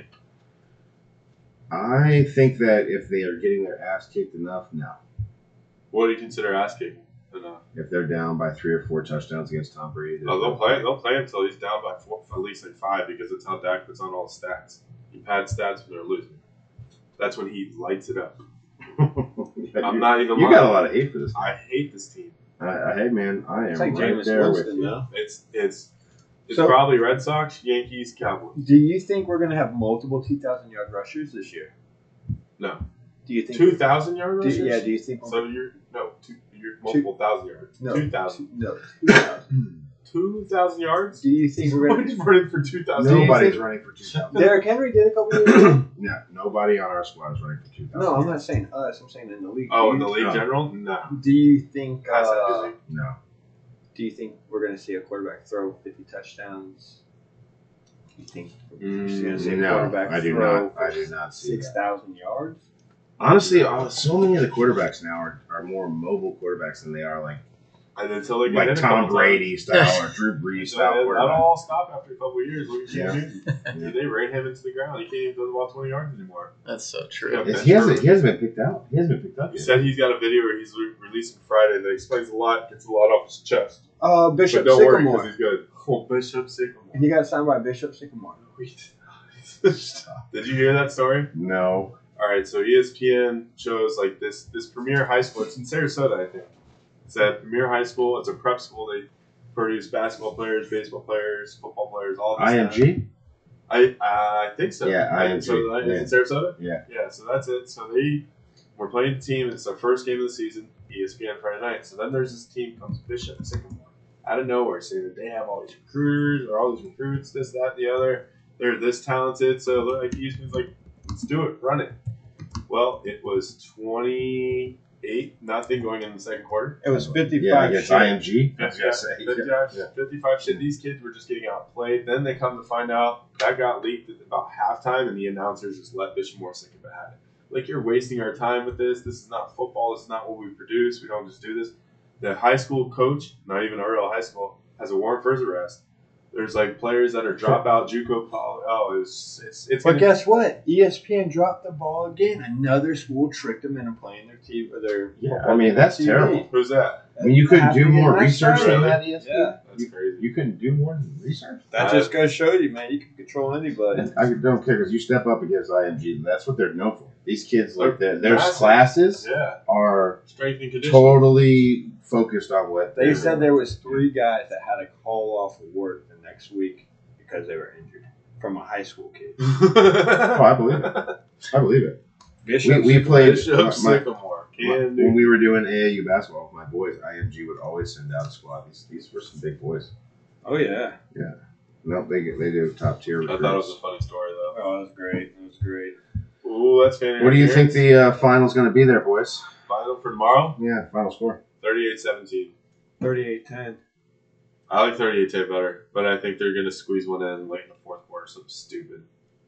I think that if they are getting their ass kicked enough, no. What do you consider ass kicking enough? If they're down by three or four touchdowns against Tom Brady, Oh, they'll play. They'll play until he's down by four, at least like five, because it's how Dak puts on all his stats. He pads stats when they're losing. That's when he lights it up. Yeah, I'm you, not even. you lying. got a lot of hate for this. I hate this team. I, I, hey man, I am It's like right Jameis there with Winston, you. though. It's it's it's So- probably Red Sox, Yankees, Cowboys. Do you think we're gonna have multiple two thousand yard rushers this year? No, Do you think? two thousand yard do, rushers. yeah. Do you think? So you're no two. You're multiple thousand yards. No. Two thousand. No. two thousand. Two thousand yards. Do you think we're gonna? Nobody's running for two thousand. No. Nobody's think- running for two thousand. Derrick Henry did a couple years ago. Yeah, nobody on our squad is running for two thousand. No, I'm not saying us. I'm saying in the league. Oh, do in the you, league No. general, no. Do you think? That's not Uh, busy. No. do you think we're gonna see a quarterback throw fifty touchdowns? Do you think we're just gonna see a No, quarterback I do throw not. I do not see six that. thousand yards? Honestly, uh, so many of the quarterbacks now are, are more mobile quarterbacks than they are like And until they get like hit a Tom couple Brady style or Drew Brees times. style So that'll quarterback. all stop after a couple of years. Look at Yeah. Jimmy. Yeah. They ran him into the ground. He can't even throw the ball twenty yards anymore. That's so true. Yeah. It's- He hasn't. He hasn't been picked out. He hasn't been picked up He yet. said he's got a video where he's re- releasing Friday that explains a lot, gets a lot off his chest. Uh, Bishop but don't worry, Sycamore. because he's good. Oh, Bishop Sycamore. He got signed by Bishop Sycamore. Did you hear that story? No. All right, so E S P N shows like this this Premier High School. It's in Sarasota, I think. It's at Premier High School. It's a prep school. They produce basketball players, baseball players, football players, all this I M stuff. G. I uh, I think so. Yeah, I I M G, So that- is it Sarasota? Yeah. Yeah. So that's it. So they were playing the team. It's their first game of the season. E S P N Friday night. So then there's this team comes Bishop Sycamore out of nowhere, saying that they have all these recruiters or all these recruits, this, that, the other. They're this talented. So they're like E S P N's like, let's do it, run it. Well, it was twenty-eight nothing going in the second quarter. It was fifty-five. Yeah, against shit. I M G. I was Yeah, gonna say. fifty-five, Yeah. fifty-five shit. These kids were just getting outplayed. Then they come to find out that got leaked at about halftime, and the announcers just let Bishop Morrison get at it. Like, you're wasting our time with this. This is not football. This is not what we produce. We don't just do this. The high school coach, not even a real high school, has a warrant for his arrest. There's like players that are dropout JUCO. Poly- oh, it's it's it's. But gonna- guess what? E S P N dropped the ball again. Another school tricked them into playing their team. Their Yeah, football I mean, game that's on T V. terrible. Who's that? I mean, you couldn't do Happened more last research Friday. than that, E S P N? Yeah, That's crazy. You couldn't do more than research. that just goes to show you, man. You can control anybody. And I don't care because you step up against I M G. That's what they're known for. These kids, like their, their Massive. classes Yeah, are strength and conditioning. totally focused on what They they're said doing. there was three guys that had to call off of work the next week because they were injured from a high school kid. Oh, I believe it. I believe it. Bishop We, we played Bishop my- my- Sycamore. my- Can when do. we were doing A A U basketball with my boys. I M G would always send out a squad. These these were some big boys. Oh yeah. No, they get they do top tier I recruits. thought it was a funny story though. Oh, that was great. That was great. Ooh, that's fantastic. What do you think the uh, final's going to be there, boys? Final for tomorrow? Yeah, final score. thirty-eight seventeen. thirty-eight ten. I like thirty-eight ten better, but I think they're going to squeeze one in late in the fourth quarter. Something stupid.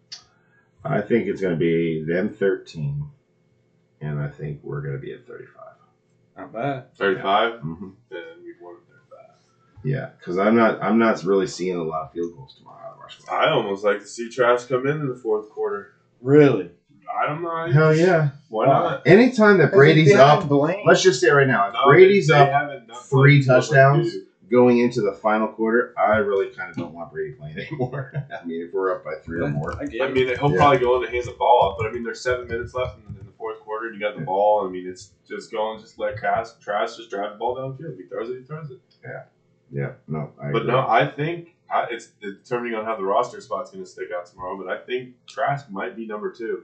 I think it's going to be them thirteen, and I think we're going to be at thirty-five. Not bad. thirty-five? Mm-hmm. Then we've won thirty-five. Yeah, because I'm not I'm not really seeing a lot of field goals tomorrow out of our squad. I almost like to see Trash come in in the fourth quarter. Really? I don't know. Hell yeah! Why not? Anytime that Brady's up, Blaine. let's just say right now, if No, Brady's they up haven't done three what they touchdowns do. going into the final quarter, I really kind of don't want Brady playing anymore. I mean, if we're up by three or more, I get I it. mean, he'll Yeah. probably go in and hand the ball off, but I mean, there's seven minutes left in, in the fourth quarter, and you got the Yeah. ball. I mean, it's just going, just let Trash, Trash just drive the ball downfield. If he throws it, he throws it. Yeah, no, I But agree. no, I think I, it's determining on how the roster spot's going to stick out tomorrow. But I think Trask might be number two.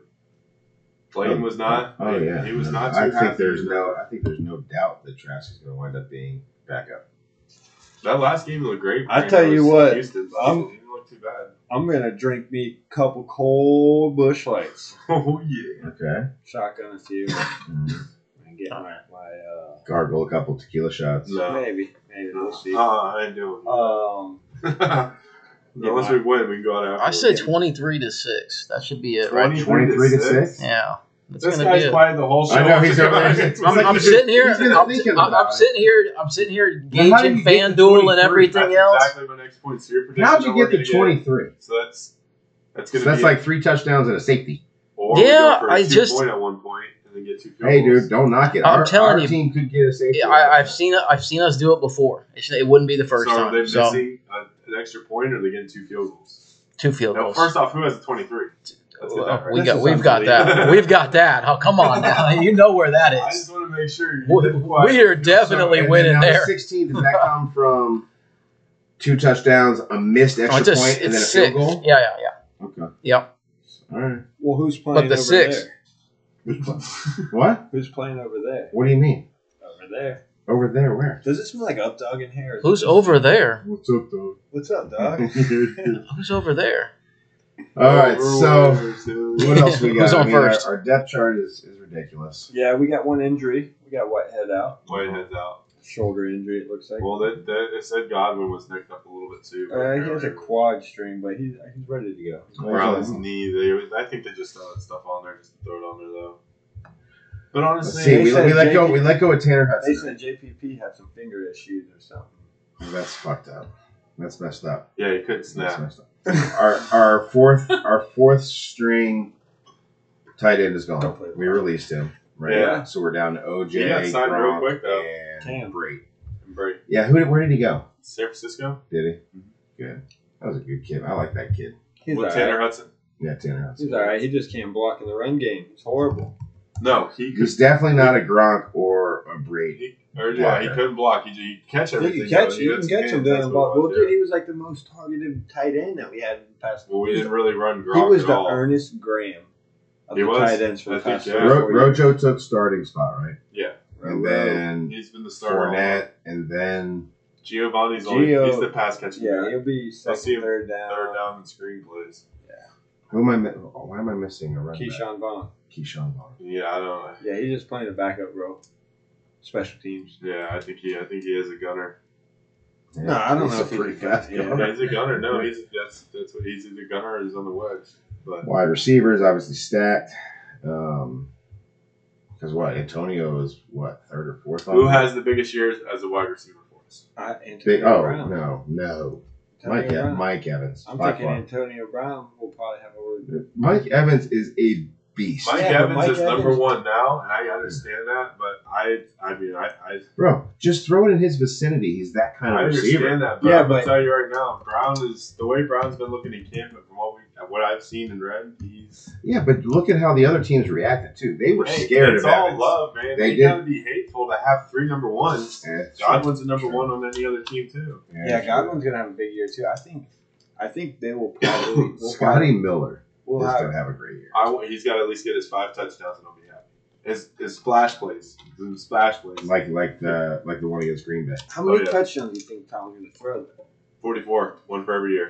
Clayton was not. Oh he, yeah, he was No, not. Too I think happy there's in no. I think there's no doubt that Trask is going to wind up being backup. That last game looked great. I tell you what, Houston, I'm- he didn't look too bad. I'm gonna drink me a couple cold Busch Lights, Oh yeah. Okay. shotgun a few, Mm. and get my my uh, Gargle a couple tequila shots. No. maybe maybe we'll see. Uh, I ain't doing. Um, it. Unless we win, we can go out after. I said twenty-three to six. That should be it, right? twenty-three to six. Yeah, that's This gonna guy's be it. quiet the whole show. I know, he's over there. It's I'm, like I'm he's sitting here. he's been I'm, thinking I'm, about I'm it. sitting here. I'm sitting here Well, how did gauging you get to FanDuel and twenty-three? everything That's else. exactly my next point. So your prediction How'd you on we're get to gonna twenty-three? So that's that's So gonna that's be like three touchdowns and a safety. Or we Yeah, go for a I two just- point at one point and then get two field Hey, goals. dude, don't knock it. I'm our, telling our you. team could get a safety. Yeah, I, I've seen it. I've seen us do it before. It's, it wouldn't be the first so time. are they So missing a, an extra point, or are they getting two field goals? two field No, goals. first off, who has the twenty-three? Let's get that right. we This got. is We've got that. unbelievable. We've got that. Oh, come on now. You know where that I is. just want to make sure you We, didn't quite- we are definitely So, and winning then now the there. sixteen, does that come from two touchdowns, a missed Oh, extra it's a, point, and then a it's field six. goal? Yeah, yeah, yeah. Okay. Yep. All right. well, who's playing the over six. there? Who's, pl- What? who's playing over there? What do you mean? Over there. Over there, where? Does it smell like up dog in here? Who's over there? What's up, dog? What's up, dog? Who's over there? All right, Oh, so we're winners, dude. what else we got? Who's on I mean, our- first? Our, depth chart is, is ridiculous. Yeah, we got one injury. We got Whitehead out, Whitehead's out. shoulder injury. It looks like. Well, they, they, they said Godwin was nicked up a little bit too. but uh, he has a apparently- quad strain, but he's he's ready to go. around his knee. They, I think they just throw that stuff on there, just to throw it on there though. But Let's honestly, see. they We, said we let go. J P We let go of Tanner They Hudson. said J P P had some finger issues or something. That's fucked up. That's messed up. yeah, he couldn't That's snap. messed up. Our our fourth our fourth string tight end is Don't gone. play with We that. released him. Right. Yeah. So we're down to O J, He got signed real Gronk, quick, though. and Cam. Brady. Brady. Yeah. Who? did- Where did he go? San Francisco Did he? Mhm. Good. That was a good kid. I like that kid. He's with all Tanner right. Hudson. Yeah, Tanner Hudson. He's all right. He just can't block in the run game. He's horrible. No, he could. He's definitely not a Gronk or a Brady. He, or, yeah, he Blocker. couldn't block. He, he could catch He everything. can catch. though. You had can some catch him hands, down that's the what ball. it Well, was, dude, yeah. he was like the most targeted tight end that we had in the past. Well, we didn't really run Gronk He was at the all. Ernest Graham of He the was. tight ends for I the think, past yeah. three or Ro- four years. Rojo took starting spot, right? Yeah, And Ro- then he's been the starter. all Fournette, and then Giovanni's only Gio- he's the pass catching yeah, guy. he'll be I'll see second, him third down. Third down and screen plays. who am I? mi- Why am I missing a run? Keyshawn Vaughn. Keyshawn Vaughn. Yeah, I don't know. Yeah, he's just playing the backup role. Special teams. Yeah, I think he I think he is a gunner. Yeah, No, I don't he's know a if he's pretty a gunner. fast Yeah. guy. Yeah, he's a gunner. No, he's that's that's what he's either gunner or he's on the wedge. But Wide receivers obviously stacked. Um, because what Antonio is what third or fourth? on who the- has the biggest years as a wide receiver for us? Uh, Antonio Big, oh Brown. no, no, Antonio Mike, Ev- Brown. Mike Evans. I'm by thinking far. Antonio Brown will probably have a word. Mike Evans is a beast, Mike Yeah, but Evans Mike is number Evans- one now, and I understand that. But I I mean I I, bro. Just throw it in his vicinity. He's that kind I of receiver. understand that. But Yeah, I'm gonna but- tell you right now, Brown is the way Brown's been looking in camp. From what we what I've seen and read, he's Yeah, but look at how the other teams reacted too. They were Hey, scared it's of all Evans. love, man. They They, did. gotta be hateful to have three number ones. Yeah, it's Godwin's a true. number True. one on any other team too. Yeah, it's Godwin's gonna have a big year too. I think. I think they will probably. true. We'll Scotty Miller We'll is have, going to have a great year. I want, he's got to at least get his five touchdowns and I'll be happy. His his splash plays, his splash plays. Like like the like the one against Green Bay. how many Oh, yeah. touchdowns do you think Tom's gonna throw? There? forty-four, one for every year.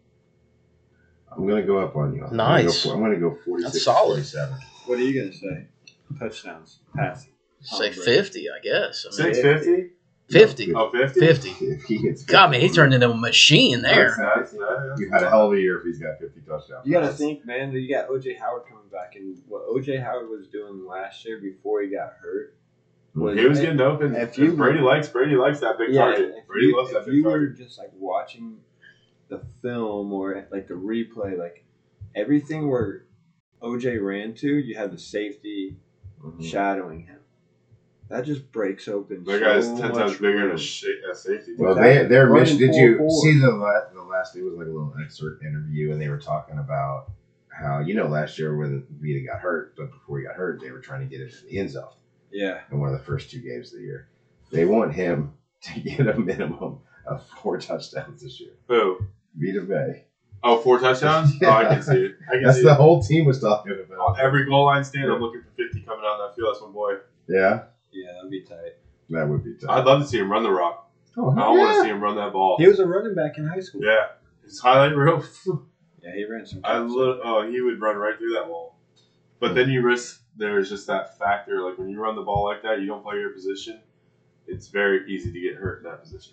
I'm going to go up on you. I'm Nice. Gonna go, I'm going to go forty-six, That's solid. forty-seven. What are you gonna say? Touchdowns, passing. Say Tom Brady. fifty, I guess. I mean, Six fifty? fifty. Oh, fifty? fifty. If he gets God, man, he turned into a machine there. That's, that's, You had a hell of a year if he's got fifty touchdowns. You got to think, man. You got O J Howard coming back, and what O J Howard was doing last year before he got hurt. Was He was getting open. If you- Brady likes Brady likes that big yeah, target. if Brady you, loves that if big you were target. just like watching the film or like the replay, like everything where O J ran to, you had the safety Mhm. shadowing him. That just breaks open. That so guy's ten much times bigger than room. a, sh- a safety. Well, Exactly. they their Running mission. Did four you four. see the last the last? It was like a little excerpt interview, and they were talking about how you know last year when Vita got hurt, but before he got hurt, they were trying to get him in the end zone Yeah. in one of the first two games of the year. They want him to get a minimum of four touchdowns this year. Who? Vita Vea. Oh, four touchdowns? Yeah. Oh, I can see it. I can That's see the it. whole team was talking about. Every goal line stand, I'm looking for fifty coming out of that field. That's my boy. Yeah, Yeah, that'd be tight. that would be tough. I'd love to see him run the rock. Oh, I don't want to see him run that ball. He was a running back in high school. Yeah. His highlight reel. Yeah, he ran some. I lo- oh, he would run right through that wall. But then you risk there's just that factor. Like when you run the ball like that, you don't play your position. It's very easy to get hurt in that position.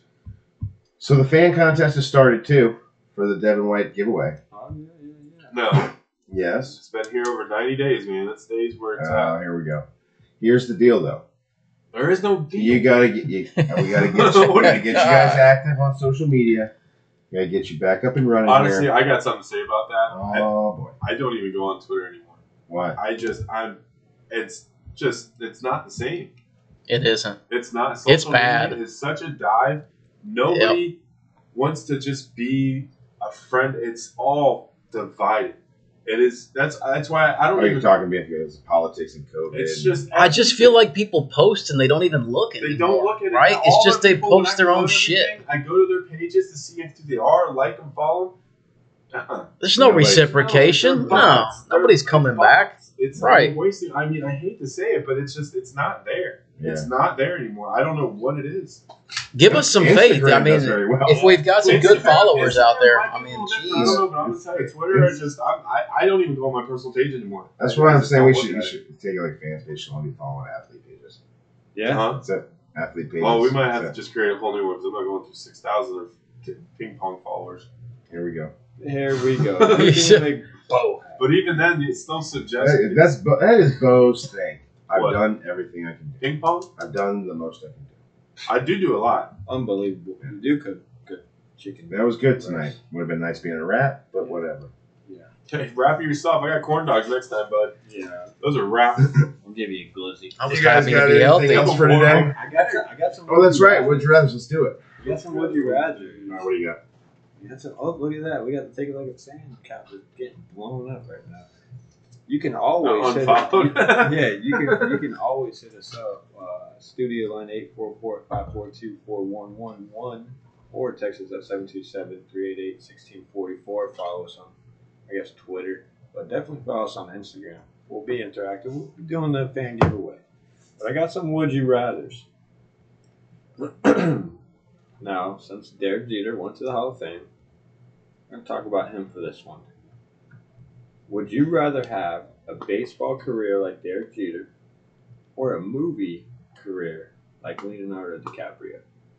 So the fan contest has started too for the Devin White giveaway. Oh, yeah, yeah, yeah. No, Yes. it's been here over ninety days, man. That stays where it's Oh, at. here we go. Here's the deal, though. There is no deal. You gotta get you. We gotta get you. We gotta get you guys active on social media. We gotta get you back up and running. Honestly, here. I got something to say about that. Oh boy. I, I don't even go on Twitter anymore. Why? I just, I'm, it's just, it's not the same. It isn't. It's not. Social It's bad. media is such a dive. Nobody wants to just be a friend. It's all divided. It is. That's that's why I don't Are you even. talking about because of politics and COVID? It's just. I just feel like people post and they don't even look anymore. they don't look at it. right? All It's just the they people, when post I their promote own shit. everything, I go to their pages to see if they are like them, follow them. Uh-uh. There's no Nobody's- reciprocation. No, No, they're bots. They're- nobody's they're coming bots. back. It's Right. like wasting. I mean, I hate to say it, but it's just it's not there. It's Yeah. not there anymore. I don't know what it is. Give us some Instagram faith. I mean, does very well. if we've got some good Instagram- followers out there, Instagram I might be mean, a little different. I jeez. don't know, but I'm gonna tell you, Twitter is just I'm, I I don't even go on my personal page anymore. That's I what I'm just saying. don't We look should, at you it. should take like fans page. Should only be following athlete pages. Yeah. Huh? That's it. Athlete pages. Well, we might have to That's it. just create a whole new one because I'm not going through six thousand of t- ping pong followers. Here we go. Here we go. We can make both. But even then, it's still That, suggested. that's Bo- that is Bo's thing. I've What? done everything I can do. Ping pong? I've done the most I can do. I do do a lot. Unbelievable. You do cook good chicken. That was good tonight. Would have been nice being a rat, but whatever. Hey, wrap it yourself. I got corn dogs next time, bud. Yeah. Those are wrapped. I'll give you a glizzy. I was You guys happy got to be anything healthy. else for today? I got some. I got some. Oh, that's would you right. rather. Would you rather? Let's do it. I got some. Would you rather? All right, what do you got? You got some. Oh, look at that. We got to take it like a sand cap. It's getting blown up right now. You can always hit Unfollowed. yeah, you can you can always hit us up. Uh, studio line eight four four, five four two, four one one one or text us at seven two seven, three eight eight, one six four four. Follow us on, I guess, Twitter. But definitely follow us on Instagram. We'll be interactive. We'll be doing the fan giveaway. But I got some would you rathers. Now, since Derek Jeter went to the Hall of Fame, I'm going to talk about him for this one. Would you rather have a baseball career like Derek Jeter or a movie career like Leonardo DiCaprio?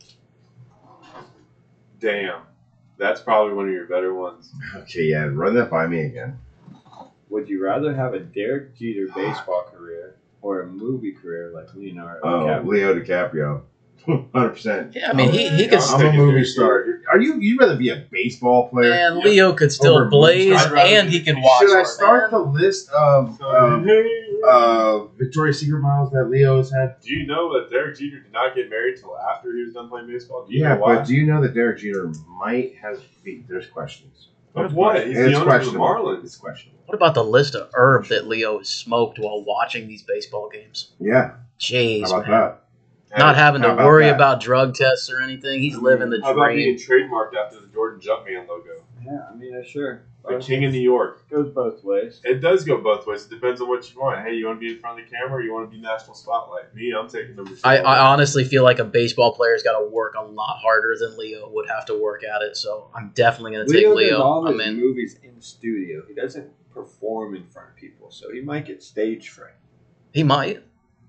Damn. That's probably one of your better ones. Okay, yeah, run that by me again. Would you rather have a Derek Jeter baseball career or a movie career like Leonardo Oh, DiCaprio? Leo DiCaprio, hundred percent. Yeah, I mean, he, he could. I'm I'm a taking movie Derek star. Are you? You'd rather be a baseball player? Man, Yeah. Leo could still Over blaze, movies. I'd rather and be- he can watch. Should I it, start man. the list of um, uh, Victoria's Secret models that Leo has had? Do you know that Derek Jeter did not get married till after he was done playing baseball? Do you Yeah, know why? but do you know that Derek Jeter might have? There's questions. Of what? He's It's the owner of the questionable. Marlins. It's questionable. What about the list of herb that Leo has smoked while watching these baseball games? Yeah. Jeez, How about man. that? Not having to How about worry that? about drug tests or anything. He's living the How about being dream. trademarked after the Jordan Jumpman logo? Yeah, I mean, uh, sure. The King of New York. Goes both ways. It does go both ways. It depends on what you want. Hey, you want to be in front of the camera or you want to be national spotlight? Me, I'm taking number I, four. I honestly feel like a baseball player's got to work a lot harder than Leo would have to work at it. So I'm definitely going to take Leo does Leo. all I'm his in. movies in studio. He doesn't perform in front of people, so he might get stage fright. He might.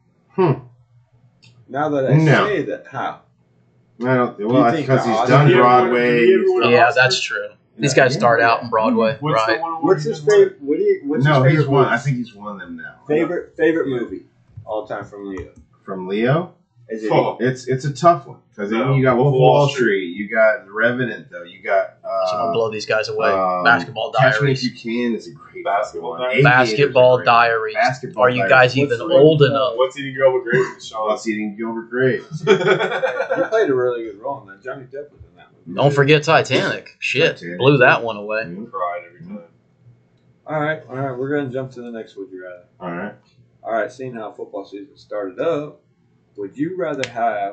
Now that I No. say that, how? I don't. you Well, think because the he's odds- done Did he ever win- Broadway. did he ever win an Yeah, Oscar? that's true. These Yeah, guys start yeah. out in Broadway, What's right? the one award What's he his just won? favorite? What do you? What's No, his he's favorite won. movie? I think he's won them now. favorite favorite movie all time from Leo. From Leo, Is it? Oh, it's it's a tough one because No, you got Wolf Wolf of of Wall Wall Street. Street. You got The Revenant, though. You got So we'll uh, blow these guys away. um, Basketball Catch Me If Diaries. You Can is a great Basketball one. Diaries. Aviator's a Basketball great one. Diaries. Basketball Are you Diaries. guys What's even the old name of enough? What's eating girl with grapes, Sean? What's Eating Gilbert Grape? You played a really good role in that. Johnny Depp was in that movie. Don't forget Titanic. Shit, Titanic. blew that one away. Mhm. Cried every time. All right, all right. We're gonna jump to the next. Would you rather? All right. All right. Seeing how football season started up, would you rather have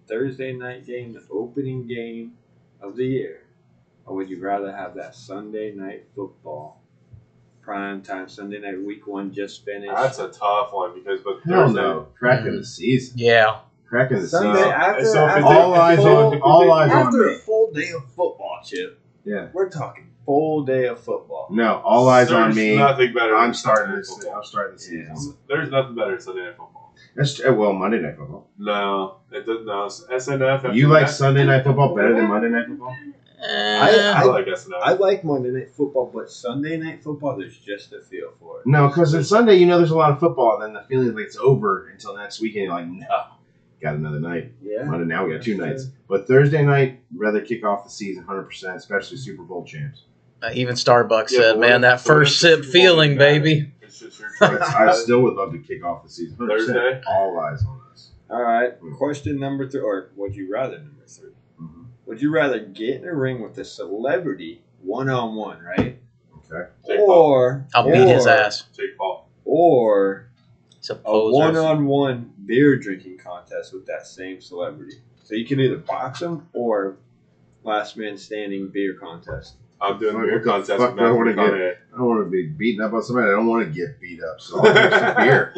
Thursday night game, the opening game of the year, or would you rather have that Sunday night football, prime time Sunday night, week one just finished? That's a tough one because but Hell Thursday. no. Crack of the season. Yeah. Crack of the Sunday season. after, So if after, it's All a- eyes full- on all eyes on after a me. full day of football, Chip. Yeah. We're talking full day of football. No, all eyes on There's me. Nothing better. I'm than starting Sunday this. Night Football. I'm starting the season. There's nothing better than Sunday Night Football. That's uh, well, Monday Night Football. No, it doesn't. No, S N F. You like Sunday Night Football better than Monday Night Football? Eh, I like S N F. I like Monday night football, but Sunday night football, there's just a feel for it. No, because on Sunday you know there's a lot of football, and then the feeling like it's over until next weekend. You're like, no, got another night. Yeah. Monday now we got two nights, but Thursday night rather kick off the season one hundred percent, especially Super Bowl champs. Uh, even Starbucks Yeah, said, but man, what if- that first what if the sip Super Bowl feeling, didn't matter? baby. It's just your But I still would love to kick off the season one hundred percent. Thursday? All eyes on us. All right. Mm. Question number three, or would you rather number three? Mm-hmm. Would you rather get in a ring with a celebrity one on one, right? Okay. Jake Paul. Or I'll beat his or- ass. Jake Paul. Or He's a a poser. one on one beer drinking contest with that same celebrity. So you can either box them or last man standing beer contest. I'm doing the What beer the contest fuck with do I Matthew wanna get? McConaughey. I don't want to be beaten up on somebody. I don't want to get beat up. So I'll drink some beer.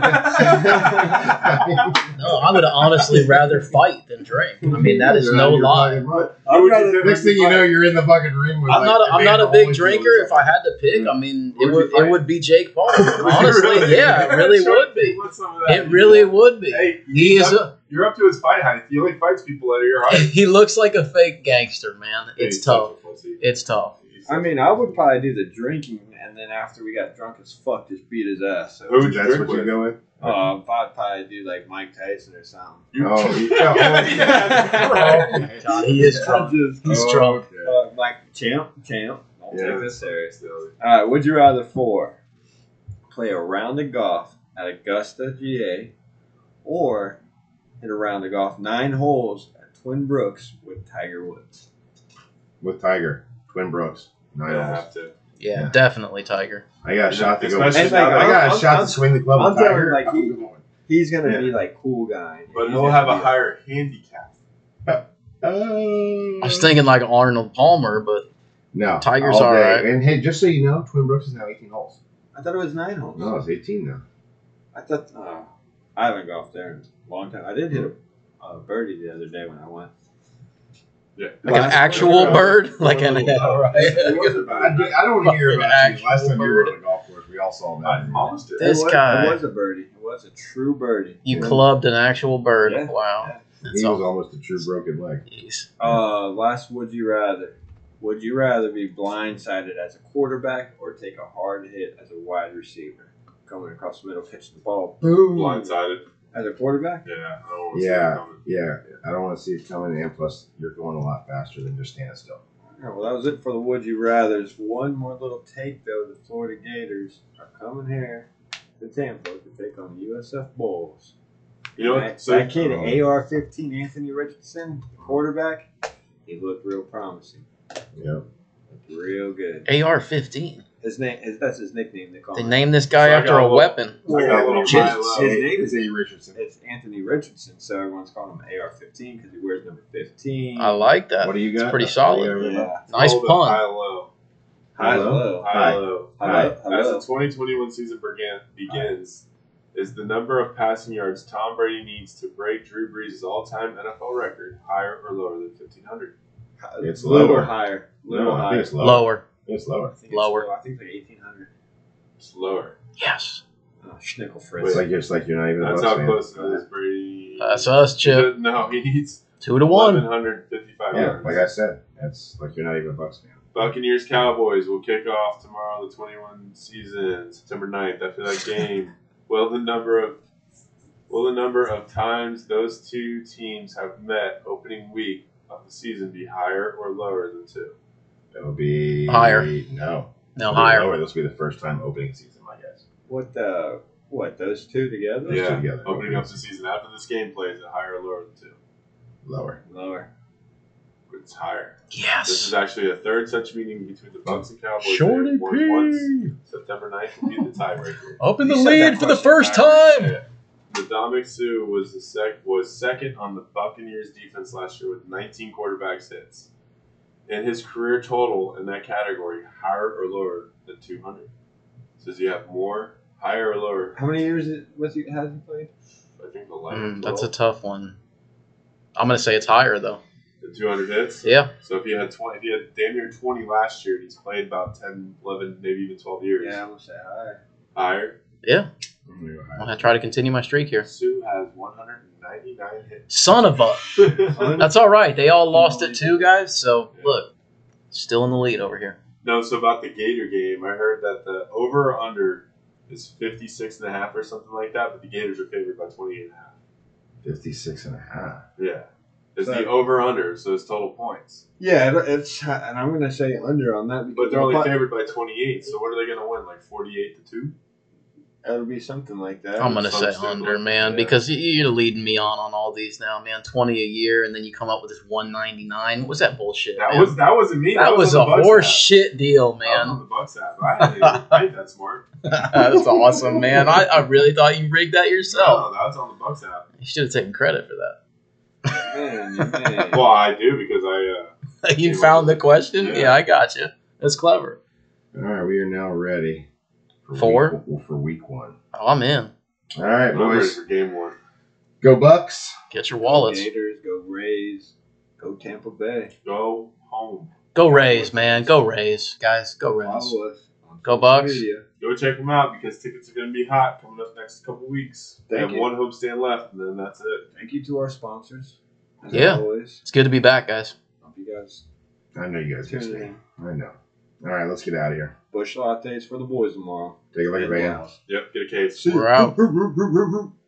No, I would honestly rather fight than drink. I mean, that is no lie. I'd rather, Next thing you know, you're in the fucking ring with. I'm like, not. A, I'm not a Evander big Holyfield drinker. or If I had to pick, I mean, it Would you would. fight? It would be Jake Paul. Would you Honestly, really? yeah, it really Sure, would be. what's some of that? It really would be. Hey, He he's is. up- A, You're up to his fight height. He only fights people that are your height. he looks like a fake gangster, man. It's He's tough. such a pussy. It's tough. He's I such mean, a I would pussy. probably do the drinking, and then after we got drunk as fuck, just beat his ass. So, Who would you That's drink what you with? go with. uh, I'd probably do like Mike Tyson or something. You- Oh, you- yeah. God, he is drunk. Just, He's Oh, drunk. okay. uh, Mike, champ, champ. Don't Yeah. take this serious. Silly. All right, would you rather for play a round of golf at Augusta, G A, or hit a round of golf nine holes at Twin Brooks with Tiger Woods? With Tiger, Twin Brooks, nine Yeah, I holes. have to. Yeah, Yeah. definitely Tiger. I got a shot to go. Especially And, like, I got a I'm- shot I'm- to swing the club I'm with Tiger. telling, like, he- I'm going. He's gonna Yeah. be like cool guy, But He's he'll gonna have a be higher handicap. Oh. I was thinking like Arnold Palmer, but No, Tiger's all all day. right. And hey, just so you know, Twin Brooks is now eighteen holes. I thought it was nine holes. No, it's eighteen now. I thought. Oh, I haven't golfed there in a long time. I did hit a, a birdie the other day when I went. Yeah. like an Last- actual bird, like an It yeah, right. wasn't I, bad. do- I don't want to hear Fucking about you. actual Last time you were bird. on the golf course, we all saw I that. almost did. This it was, guy- It was a birdie. It was a true birdie. You clubbed an actual bird. Yeah. Wow. Yeah. That's He was all. almost a true broken leg. Jeez. Uh, last would you rather? Would you rather be blindsided as a quarterback or take a hard hit as a wide receiver? Coming across the middle, pitching the ball. Boom. Blindsided. As a quarterback? Yeah, I don't want to see it Yeah, coming. yeah. I don't want to see it coming, and plus, you're going a lot faster than just standing still. Yeah, well, that was it for the Would You Rathers. One more little take, though. The Florida Gators are coming here to Tampa to take on the U S F Bulls. You know that, what? So, that kid, um, A R fifteen, Anthony Richardson, the quarterback, he looked real promising. Yeah. Looked real good. A R fifteen. His name, his, that's his nickname. They call They him. named this guy So I after got a a little- weapon. I got a little His- high low. his name is A. Richardson. It's Anthony Richardson, so everyone's calling him A R fifteen because he wears number fifteen. I like that. What do you got? It's pretty What do solid. you got? Yeah. Nice Hold up, pun. High low. High Hello? low. High Hi. low. Hello. As Hello. the twenty twenty-one season began, begins, is the number of passing yards Tom Brady needs to break Drew Brees' all-time N F L record higher or lower than fifteen hundred? It's little lower. higher. Little No, I higher. think it's lower. Lower. It's I lower. think it's Lower. low. I think it's like eighteen hundred. It's lower. Yes. Oh, Schnickel It's Fritz. like it's like you're not even a That's Bucks how fan. close it is, Brady. That's us, Chip. No, he needs Two to eleven one. hundred fifty-five Yeah, yards. like I said, that's like you're not even a Bucks fan. Buccaneers Cowboys will kick off tomorrow the twenty-one season, September ninth. After that game, will the number of will the number of times those two teams have met opening week of the season be higher or lower than two? It'll be Higher. No, No, It'll be higher. Lower. This will be the first time opening season, I guess. What the? What those two together? Those two yeah, together. opening up the season after this game plays, it higher or lower than two? Lower. Lower. It's higher. This Yes. is actually a third such meeting between the Bucks and Cowboys. Shorty They won once. P. September ninth will be the tiebreaker. Up in the You said that lead for the question first backwards. time. Yeah. Ndamukong Suh was the sec was second on the Buccaneers defense last year with nineteen quarterbacks hits. And his career total in that category, higher or lower than two hundred. Says you have more, higher or lower. How many years it, was he, has he played? I think eleven. Mm, that's a tough one. I'm gonna say it's higher though. The two hundred hits? Yeah. So if he had twenty, if he had damn near twenty last year, he's played about ten, eleven, maybe even twelve years. Yeah, I'm gonna say higher. Higher. Yeah. I'm gonna go higher. I'm gonna try to continue my streak here. Sue has one hundred ninety-nine hits. Son of a. That's all right. They all lost it too, guys. So look, still in the lead over here. No, so about the Gator game, I heard that the over or under is fifty-six and a half or something like that, but the Gators are favored by twenty-eight and a half. fifty-six and a half. Yeah. It's So- the over under, so it's total points. Yeah, it- it's and I'm gonna say under on that because But they're only I'll put- favored by twenty-eight, so what are they going to win? Like forty-eight to two? it'll be something like that. I'm gonna some say simple- under, man, yeah. because y- you're leading me on on all these now, man. Twenty a year, and then you come up with this one ninety-nine. What's that bullshit? That man? was that wasn't me. that was on a the Bucks horse app. shit deal, That was on man. the Bucks app. I didn't even think that smart. That's awesome, man. I, I really thought you rigged that yourself. No, that was on the Bucks app. You should have taken credit for that. Man, man. Well, I do because I. Uh, You found the question? Yeah. Yeah, I got you. That's clever. All right, we are now ready for For? week, for week one. Oh, I'm in. All right, I'm ready boys, for game one. go Bucks. Get your Go wallets. Gators, go Rays, go Tampa Bay. Go home. Go Rays, man. Go Rays. Guys, go Rays. Follow us on Go social Bucks. media. Go check them out because tickets are going to be hot coming up next couple weeks. They Thank have you. one homestand left, and then that's it. Thank you to our sponsors. As Yeah. always. It's good to be back, guys. Hope you guys I know you guys tune miss me. in. I know. All right, let's get out of here. Bush lattes for the boys tomorrow. Take it like a And van. gals. Yep, get a case. We're out. See you.